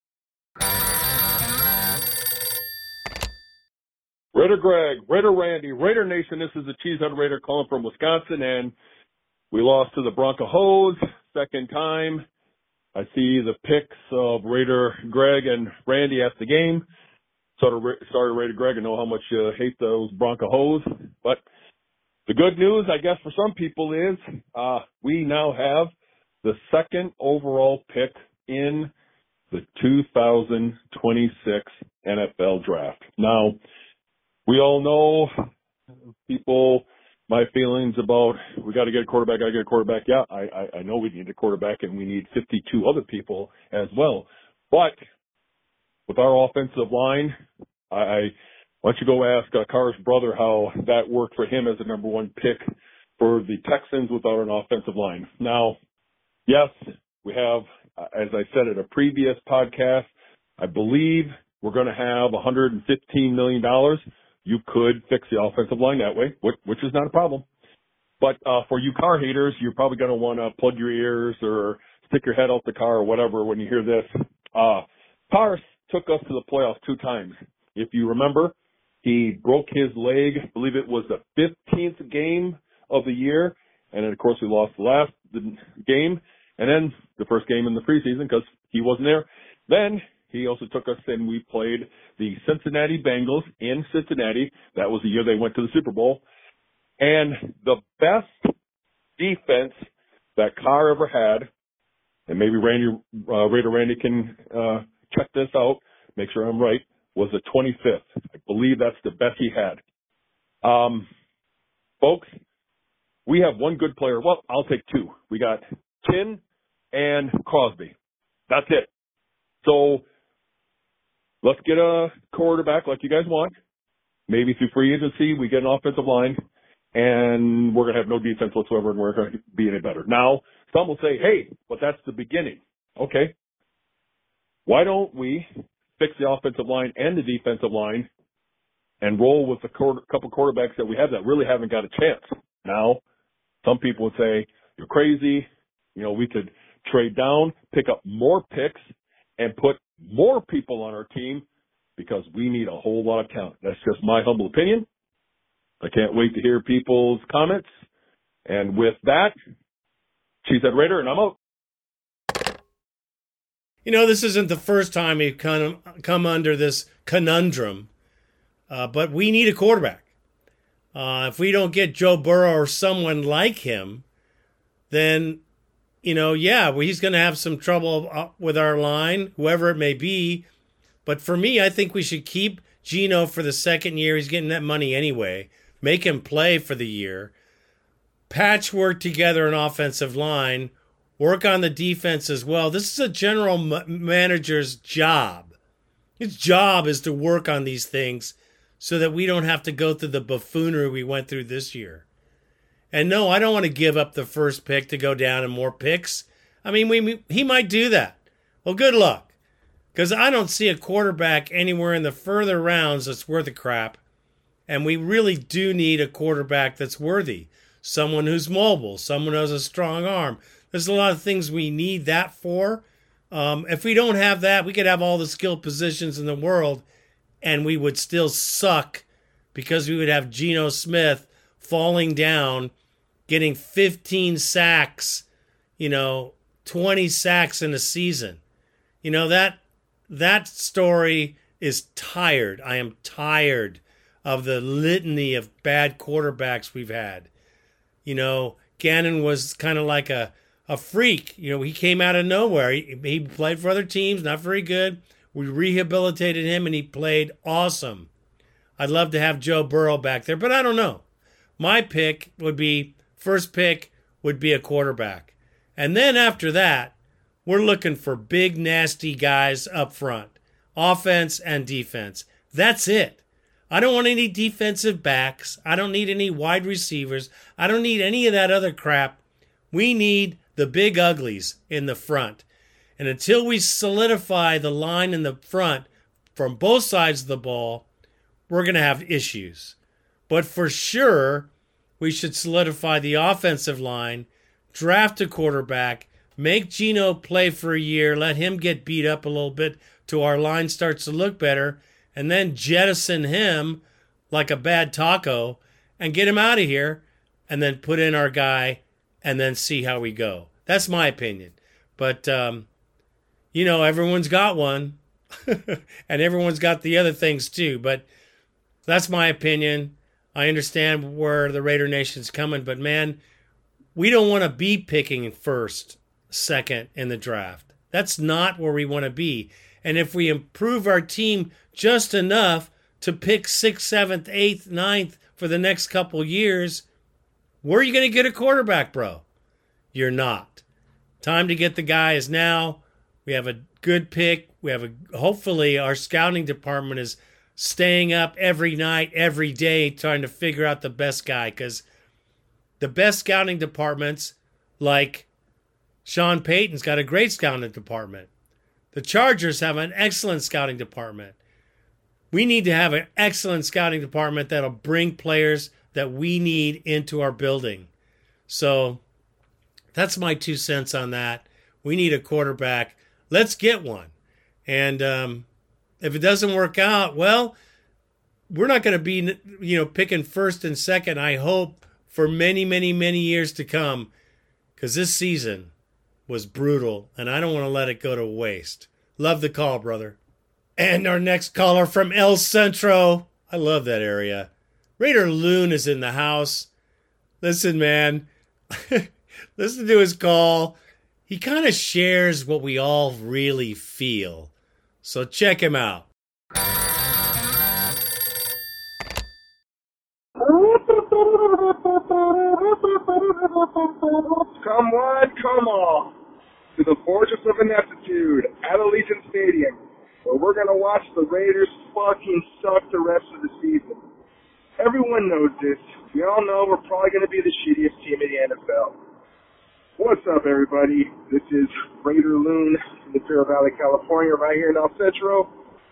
Raider Greg, Raider Randy, Raider Nation, this is the Cheesehead Raider calling from Wisconsin, and we lost to the Bronco Hose, second time. I see the pics of Raider Greg and Randy at the game. Started, started Raider Greg, I know how much you hate those Bronco Hose, but the good news, I guess, for some people is uh, we now have the second overall pick in the two thousand twenty-six N F L draft. Now, we all know people, my feelings about we got to get a quarterback, got to get a quarterback. Yeah, I, I, I know we need a quarterback and we need fifty-two other people as well. But with our offensive line, I, I why don't you go ask uh, Carr's brother how that worked for him as the number one pick for the Texans without an offensive line. Now, yes, we have, as I said at a previous podcast, I believe we're going to have one hundred fifteen million dollars. You could fix the offensive line that way, which, which is not a problem. But uh, for you car haters, you're probably going to want to plug your ears or stick your head out the car or whatever when you hear this. Uh, Carr took us to the playoffs two times. If you remember, he broke his leg, I believe it was the fifteenth game of the year. And then, of course, we lost the last game. And then the first game in the preseason because he wasn't there. Then he also took us and we played the Cincinnati Bengals in Cincinnati. That was the year they went to the Super Bowl. And the best defense that Carr ever had, and maybe Randy, uh, Raider Randy can uh, check this out, make sure I'm right, was the twenty-fifth. I believe that's the best he had. Um, folks, we have one good player. Well, I'll take two. We got Chin and Crosby. That's it. So let's get a quarterback like you guys want. Maybe through free agency, we get an offensive line, and we're going to have no defense whatsoever, and we're going to be any better. Now, some will say, hey, but that's the beginning. Okay. Why don't we fix the offensive line and the defensive line and roll with the quarter, couple quarterbacks that we have that really haven't got a chance? Now, some people would say, you're crazy. You know, we could trade down, pick up more picks, and put more people on our team because we need a whole lot of talent. That's just my humble opinion. I can't wait to hear people's comments. And with that, Cheesehead Raider, and I'm out. You know, this isn't the first time we've come, come under this conundrum, uh, but we need a quarterback. Uh, if we don't get Joe Burrow or someone like him, then, you know, yeah, well, he's going to have some trouble with our line, whoever it may be. But for me, I think we should keep Geno for the second year. He's getting that money anyway. Make him play for the year. Patchwork together an offensive line. Work on the defense as well. This is a general manager's job. His job is to work on these things so that we don't have to go through the buffoonery we went through this year. And no, I don't want to give up the first pick to go down and more picks. I mean, we he might do that. Well, good luck. Because I don't see a quarterback anywhere in the further rounds that's worth a crap. And we really do need a quarterback that's worthy. Someone who's mobile. Someone who has a strong arm. There's a lot of things we need that for. Um, if we don't have that, we could have all the skilled positions in the world, and we would still suck because we would have Geno Smith falling down, getting fifteen sacks, you know, twenty sacks in a season. You know, that that story is tired. I am tired of the litany of bad quarterbacks we've had. You know, Gannon was kind of like a, a freak. You know, he came out of nowhere. He, he played for other teams, not very good. We rehabilitated him, and he played awesome. I'd love to have Joe Burrow back there, but I don't know. My pick would be, first pick would be a quarterback. And then after that, we're looking for big, nasty guys up front, offense and defense. That's it. I don't want any defensive backs. I don't need any wide receivers. I don't need any of that other crap. We need the big uglies in the front. And until we solidify the line in the front from both sides of the ball, we're going to have issues. But for sure, we should solidify the offensive line, draft a quarterback, make Geno play for a year, let him get beat up a little bit till our line starts to look better, and then jettison him like a bad taco and get him out of here, and then put in our guy and then see how we go. That's my opinion. But, um, you know, everyone's got one, and everyone's got the other things too. But that's my opinion. I understand where the Raider Nation's coming, but, man, we don't want to be picking first, second in the draft. That's not where we want to be. And if we improve our team just enough to pick sixth, seventh, eighth, ninth for the next couple years, where are you going to get a quarterback, bro? You're not. Time to get the guy is now. We have a good pick. We have a, hopefully our scouting department is staying up every night, every day, trying to figure out the best guy, because the best scouting departments, like Sean Payton's got a great scouting department. The Chargers have an excellent scouting department. We need to have an excellent scouting department that'll bring players that we need into our building. So that's my two cents on that. We need a quarterback. Let's get one. And um, if it doesn't work out, well, we're not going to be, you know, picking first and second, I hope, for many, many, many years to come, because this season was brutal, and I don't want to let it go to waste. Love the call, brother. And our next caller from El Centro. I love that area. Raider Loon is in the house. Listen, man. Listen to his call. He kind of shares what we all really feel. So check him out. Come on, come on, to the Fortress of Ineptitude at Allegiant Stadium, where we're going to watch the Raiders fucking suck the rest of the season. Everyone knows this. We all know we're probably going to be the shittiest team in the N F L. What's up, everybody? This is Raider Loon from the Puro Valley, California, right here in El Centro.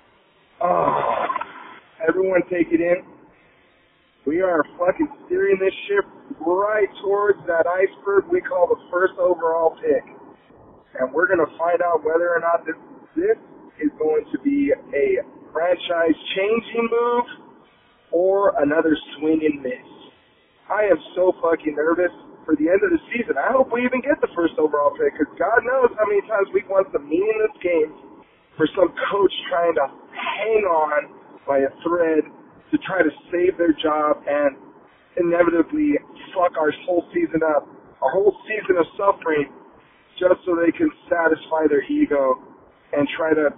Oh, everyone take it in. We are fucking steering this ship right towards that iceberg we call the first overall pick. And we're going to find out whether or not this, this is going to be a franchise-changing move or another swing and miss. I am so fucking nervous for the end of the season. I hope we even get the first overall pick, because God knows how many times we've won some meaningless games for some coach trying to hang on by a thread to try to save their job and inevitably fuck our whole season up, a whole season of suffering, just so they can satisfy their ego and try to...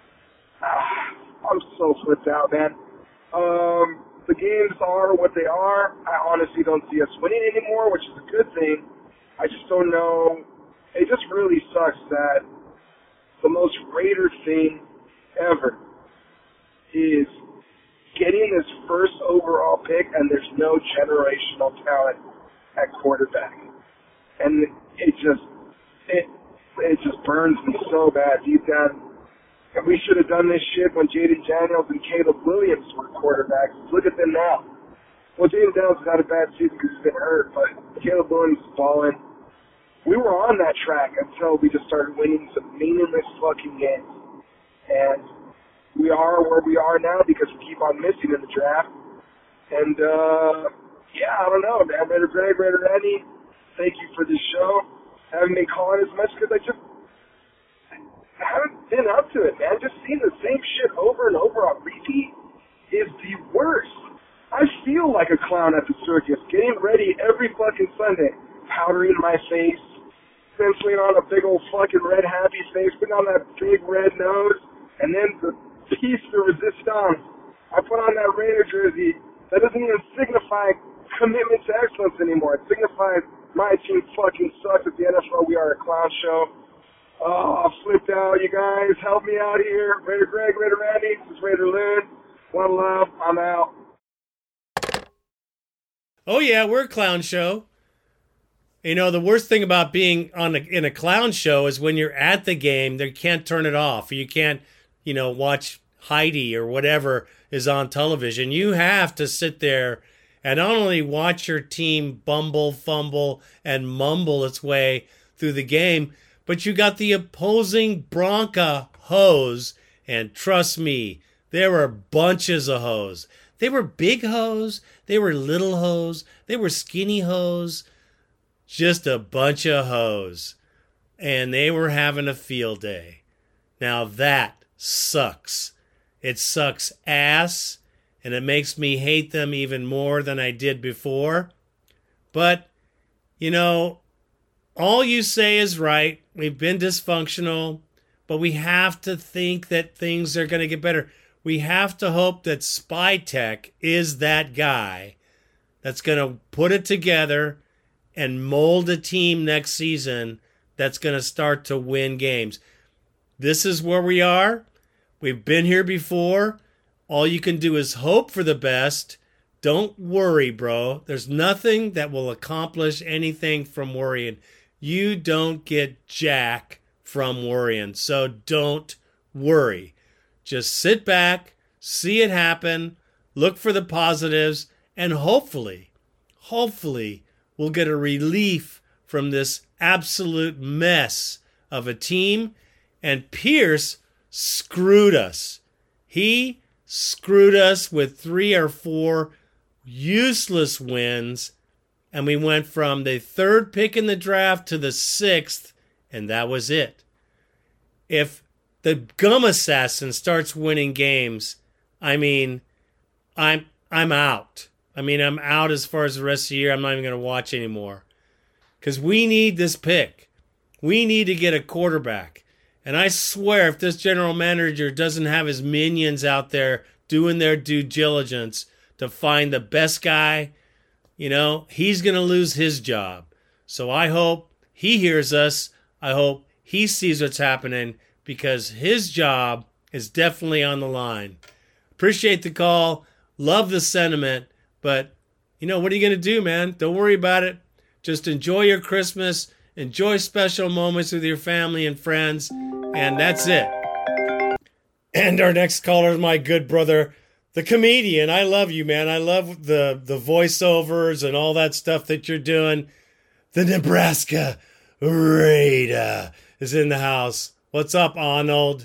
Ah, I'm so flipped out, man. Um, the games are what they are. I honestly don't see us winning anymore, which is a good thing. I just don't know. It just really sucks that the most Raider thing ever is getting this first overall pick and there's no generational talent at quarterback. And it just, it, it just burns me so bad deep down. And we should have done this shit when Jaden Daniels and Caleb Williams were quarterbacks. Look at them now. Well, Jaden Daniels has had a bad season because he's been hurt, but Caleb Williams is balling. We were on that track until we just started winning some meaningless fucking games. And we are where we are now because we keep on missing in the draft. And, uh, yeah, I don't know, man. Raider Greg, Raider Randy, thank you for this show. I haven't been calling as much because I just I haven't been up to it, man. Just seeing the same shit over and over on repeat is the worst. I feel like a clown at the circus, getting ready every fucking Sunday, powdering my face, penciling on a big old fucking red happy face, putting on that big red nose, and then the piece de resistance. I put on that Raider jersey. That doesn't even signify commitment to excellence anymore. It signifies my team fucking sucks at the N F L. We are a clown show. Oh, I've flipped out, you guys. Help me out here. Raider Greg, Raider Randy, this is Raider Loon. One love. I'm out. Oh, yeah, we're a clown show. You know, the worst thing about being on a, in a clown show is when you're at the game, they can't turn it off. You can't, you know, watch Heidi or whatever is on television. You have to sit there and not only watch your team bumble, fumble, and mumble its way through the game, but you got the opposing Bronca hoes, and trust me, there were bunches of hoes. They were big hoes, they were little hoes, they were skinny hoes, just a bunch of hoes. And they were having a field day. Now that sucks. It sucks ass, and it makes me hate them even more than I did before. But, you know, all you say is right. We've been dysfunctional, but we have to think that things are going to get better. We have to hope that Spytech is that guy that's going to put it together and mold a team next season that's going to start to win games. This is where we are. We've been here before. All you can do is hope for the best. Don't worry, bro. There's nothing that will accomplish anything from worrying. You don't get jack from worrying, so don't worry. Just sit back, see it happen, look for the positives, and hopefully, hopefully, we'll get a relief from this absolute mess of a team. And Pierce screwed us. He screwed us with three or four useless wins. And we went from the third pick in the draft to the sixth, and that was it. If the Gum Assassin starts winning games, I mean, I'm I'm out. I mean, I'm out as far as the rest of the year. I'm not even going to watch anymore. Because we need this pick. We need to get a quarterback. And I swear, if this general manager doesn't have his minions out there doing their due diligence to find the best guy, you know, he's going to lose his job. So I hope he hears us. I hope he sees what's happening, because his job is definitely on the line. Appreciate the call. Love the sentiment. But, you know, what are you going to do, man? Don't worry about it. Just enjoy your Christmas. Enjoy special moments with your family and friends. And that's it. And our next caller is my good brother, the comedian. I love you, man. I love the, the voiceovers and all that stuff that you're doing. The Nebraska Raider is in the house. What's up, Arnold?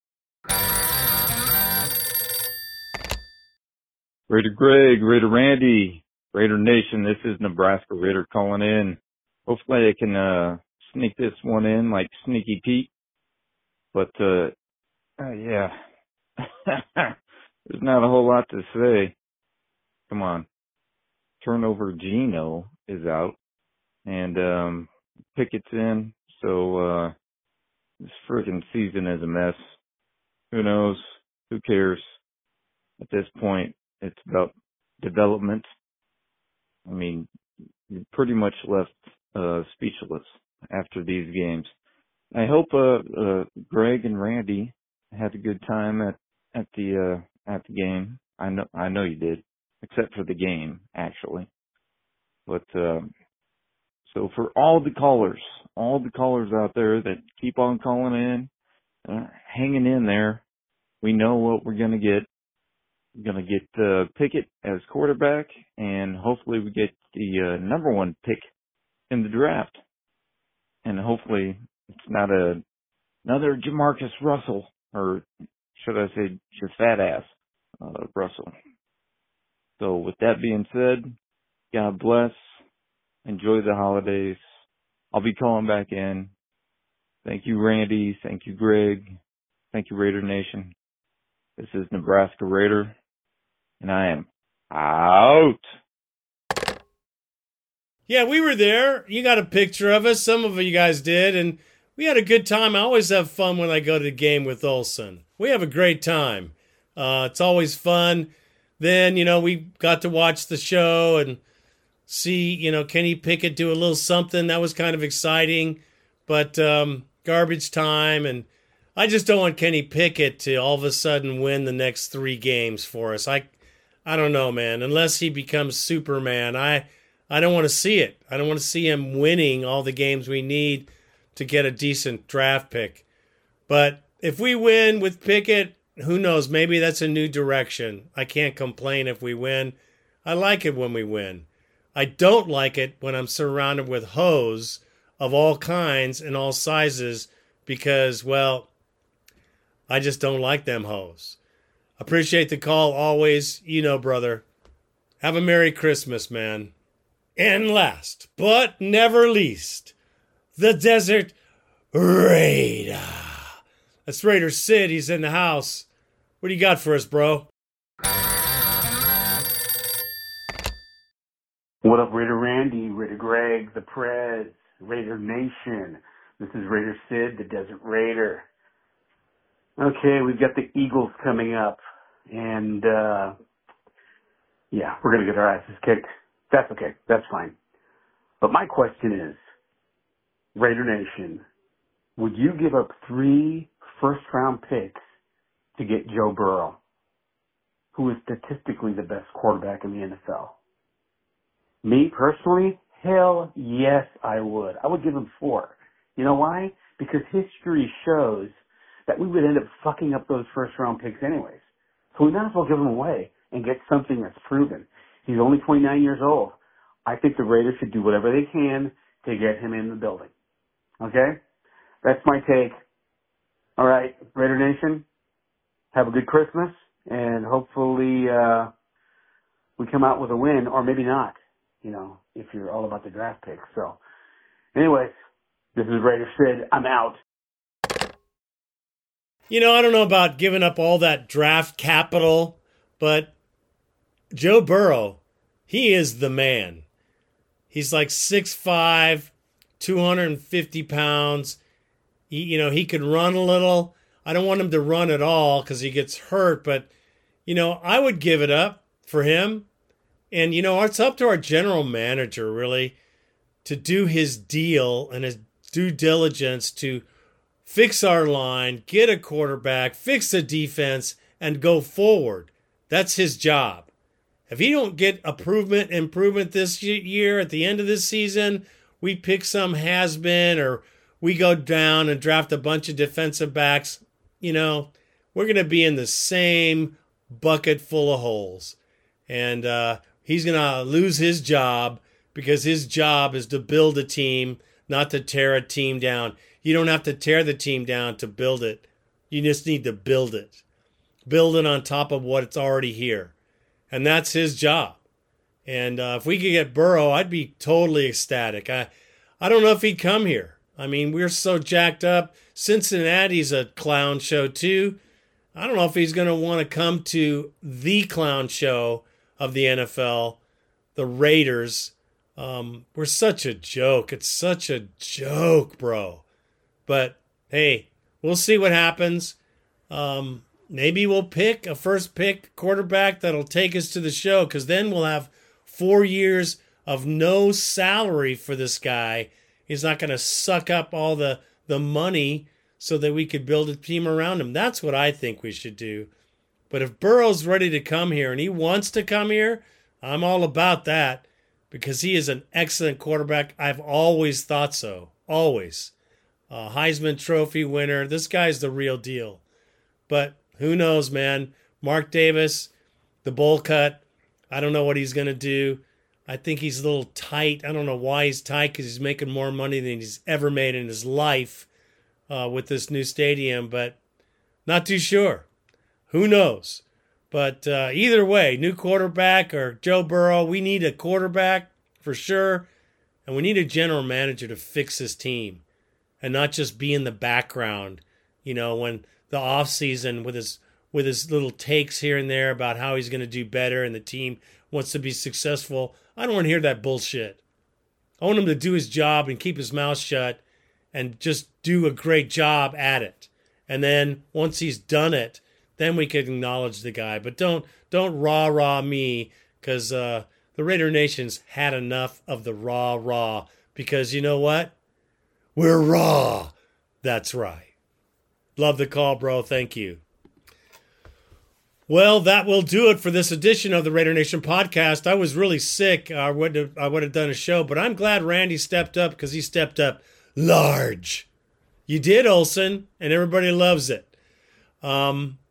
Raider Greg, Raider Randy, Raider Nation, this is Nebraska Raider calling in. Hopefully I can uh, sneak this one in like Sneaky Pete. But, uh, uh yeah, there's not a whole lot to say. Come on. Turnover Geno is out. And um, Pickett's in. So uh, this freaking season is a mess. Who knows? Who cares? At this point, it's about development. I mean, you're pretty much left uh, speechless after these games. I hope uh, uh, Greg and Randy had a good time at at the uh, at the game. I know I know you did, except for the game actually. But uh, so for all the callers, all the callers out there that keep on calling in, uh, hanging in there, we know what we're gonna get. We're gonna get uh, Pickett as quarterback, and hopefully we get the uh, number one pick in the draft, and hopefully it's not a another Jamarcus Russell, or should I say your fat ass uh, Russell. So with that being said, God bless. Enjoy the holidays. I'll be calling back in. Thank you, Randy. Thank you, Greg. Thank you, Raider Nation. This is Nebraska Raider, and I am out. Yeah, we were there. You got a picture of us. Some of you guys did, and we had a good time. I always have fun when I go to the game with Olsen. We have a great time. Uh, it's always fun. Then, you know, we got to watch the show and see, you know, Kenny Pickett do a little something. That was kind of exciting, but um, garbage time. And I just don't want Kenny Pickett to all of a sudden win the next three games for us. I, I don't know, man. Unless he becomes Superman, I, I don't want to see it. I don't want to see him winning all the games we need to get a decent draft pick. But if we win with Pickett, who knows? Maybe that's a new direction. I can't complain if we win. I like it when we win. I don't like it when I'm surrounded with hoes of all kinds and all sizes because, well, I just don't like them hoes. Appreciate the call always. You know, brother. Have a Merry Christmas, man. And last, but never least, the Desert Raider. That's Raider Sid. He's in the house. What do you got for us, bro? What up, Raider Randy, Raider Greg, the Prez, Raider Nation. This is Raider Sid, the Desert Raider. Okay, we've got the Eagles coming up, and uh, yeah, we're going to get our asses kicked. That's okay. That's fine. But my question is, Raider Nation, would you give up three first-round picks to get Joe Burrow, who is statistically the best quarterback in the N F L? Me, personally, hell yes, I would. I would give him four. You know why? Because history shows that we would end up fucking up those first-round picks anyways. So we might as well give them away and get something that's proven. He's only twenty-nine years old. I think the Raiders should do whatever they can to get him in the building. Okay? That's my take. All right, Raider Nation, have a good Christmas, and hopefully uh, we come out with a win, or maybe not, you know, if you're all about the draft picks. So, anyways, this is Raider Sid. I'm out. You know, I don't know about giving up all that draft capital, but Joe Burrow, he is the man. He's like six five, two hundred fifty pounds. He, you know, he could run a little. I don't want him to run at all because he gets hurt, but, you know, I would give it up for him. And, you know, it's up to our general manager, really, to do his deal and his due diligence to fix our line, get a quarterback, fix the defense, and go forward. That's his job. If he don't get improvement, improvement this year at the end of this season, we pick some has-been or we go down and draft a bunch of defensive backs, you know, we're going to be in the same bucket full of holes. And uh, he's going to lose his job because his job is to build a team, not to tear a team down. You don't have to tear the team down to build it. You just need to build it. Build it on top of what's already here. And that's his job. And uh, if we could get Burrow, I'd be totally ecstatic. I, I don't know if he'd come here. I mean, we're so jacked up. Cincinnati's a clown show too. I don't know if he's going to want to come to the clown show of the N F L, the Raiders. Um, we're such a joke. It's such a joke, bro. But, hey, we'll see what happens. Um, maybe we'll pick a first pick quarterback that'll take us to the show, because then we'll have four years of no salary for this guy. He's not going to suck up all the, the money so that we could build a team around him. That's what I think we should do. But if Burrow's ready to come here and he wants to come here, I'm all about that, because he is an excellent quarterback. I've always thought so. Always. Uh, Heisman Trophy winner. This guy's the real deal. But who knows, man? Mark Davis, the bowl cut. I don't know what he's going to do. I think he's a little tight. I don't know why he's tight, because he's making more money than he's ever made in his life uh, with this new stadium, but not too sure. Who knows? But uh, either way, new quarterback or Joe Burrow, we need a quarterback for sure, and we need a general manager to fix his team and not just be in the background, you know, when the offseason with his with his little takes here and there about how he's going to do better and the team wants to be successful. I don't want to hear that bullshit. I want him to do his job and keep his mouth shut and just do a great job at it. And then once he's done it, then we can acknowledge the guy. But don't don't rah-rah me, because uh, the Raider Nation's had enough of the rah-rah. Because you know what? We're raw. That's right. Love the call, bro. Thank you. Well, that will do it for this edition of the Raider Nation podcast. I was really sick. I would have, I would have done a show, but I'm glad Randy stepped up, because he stepped up large. You did, Olsen, and everybody loves it. Um,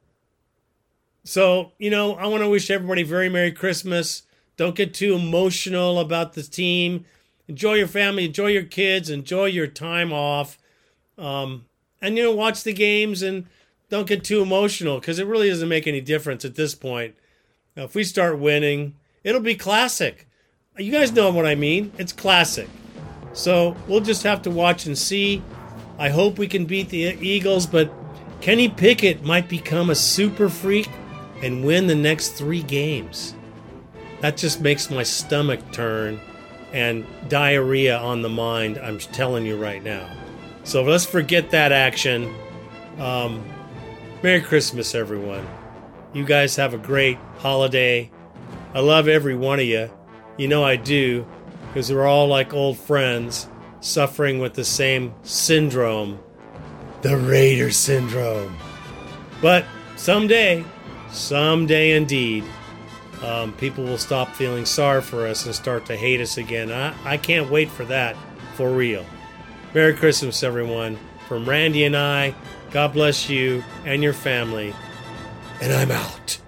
so, you know, I want to wish everybody a very Merry Christmas. Don't get too emotional about the team. Enjoy your family, enjoy your kids, enjoy your time off. Um, and, you know, watch the games and don't get too emotional, because it really doesn't make any difference at this point. Now, if we start winning, it'll be classic. You guys know what I mean. It's classic. So we'll just have to watch and see. I hope we can beat the Eagles, but Kenny Pickett might become a super freak and win the next three games. That just makes my stomach turn and diarrhea on the mind, I'm telling you right now. So let's forget that action. Um... Merry Christmas, everyone. You guys have a great holiday. I love every one of you. You know I do, because we're all like old friends, suffering with the same syndrome. The Raider syndrome. But someday, someday indeed, um, people will stop feeling sorry for us and start to hate us again. I, I can't wait for that, for real. Merry Christmas, everyone. From Randy and I, God bless you and your family. And I'm out.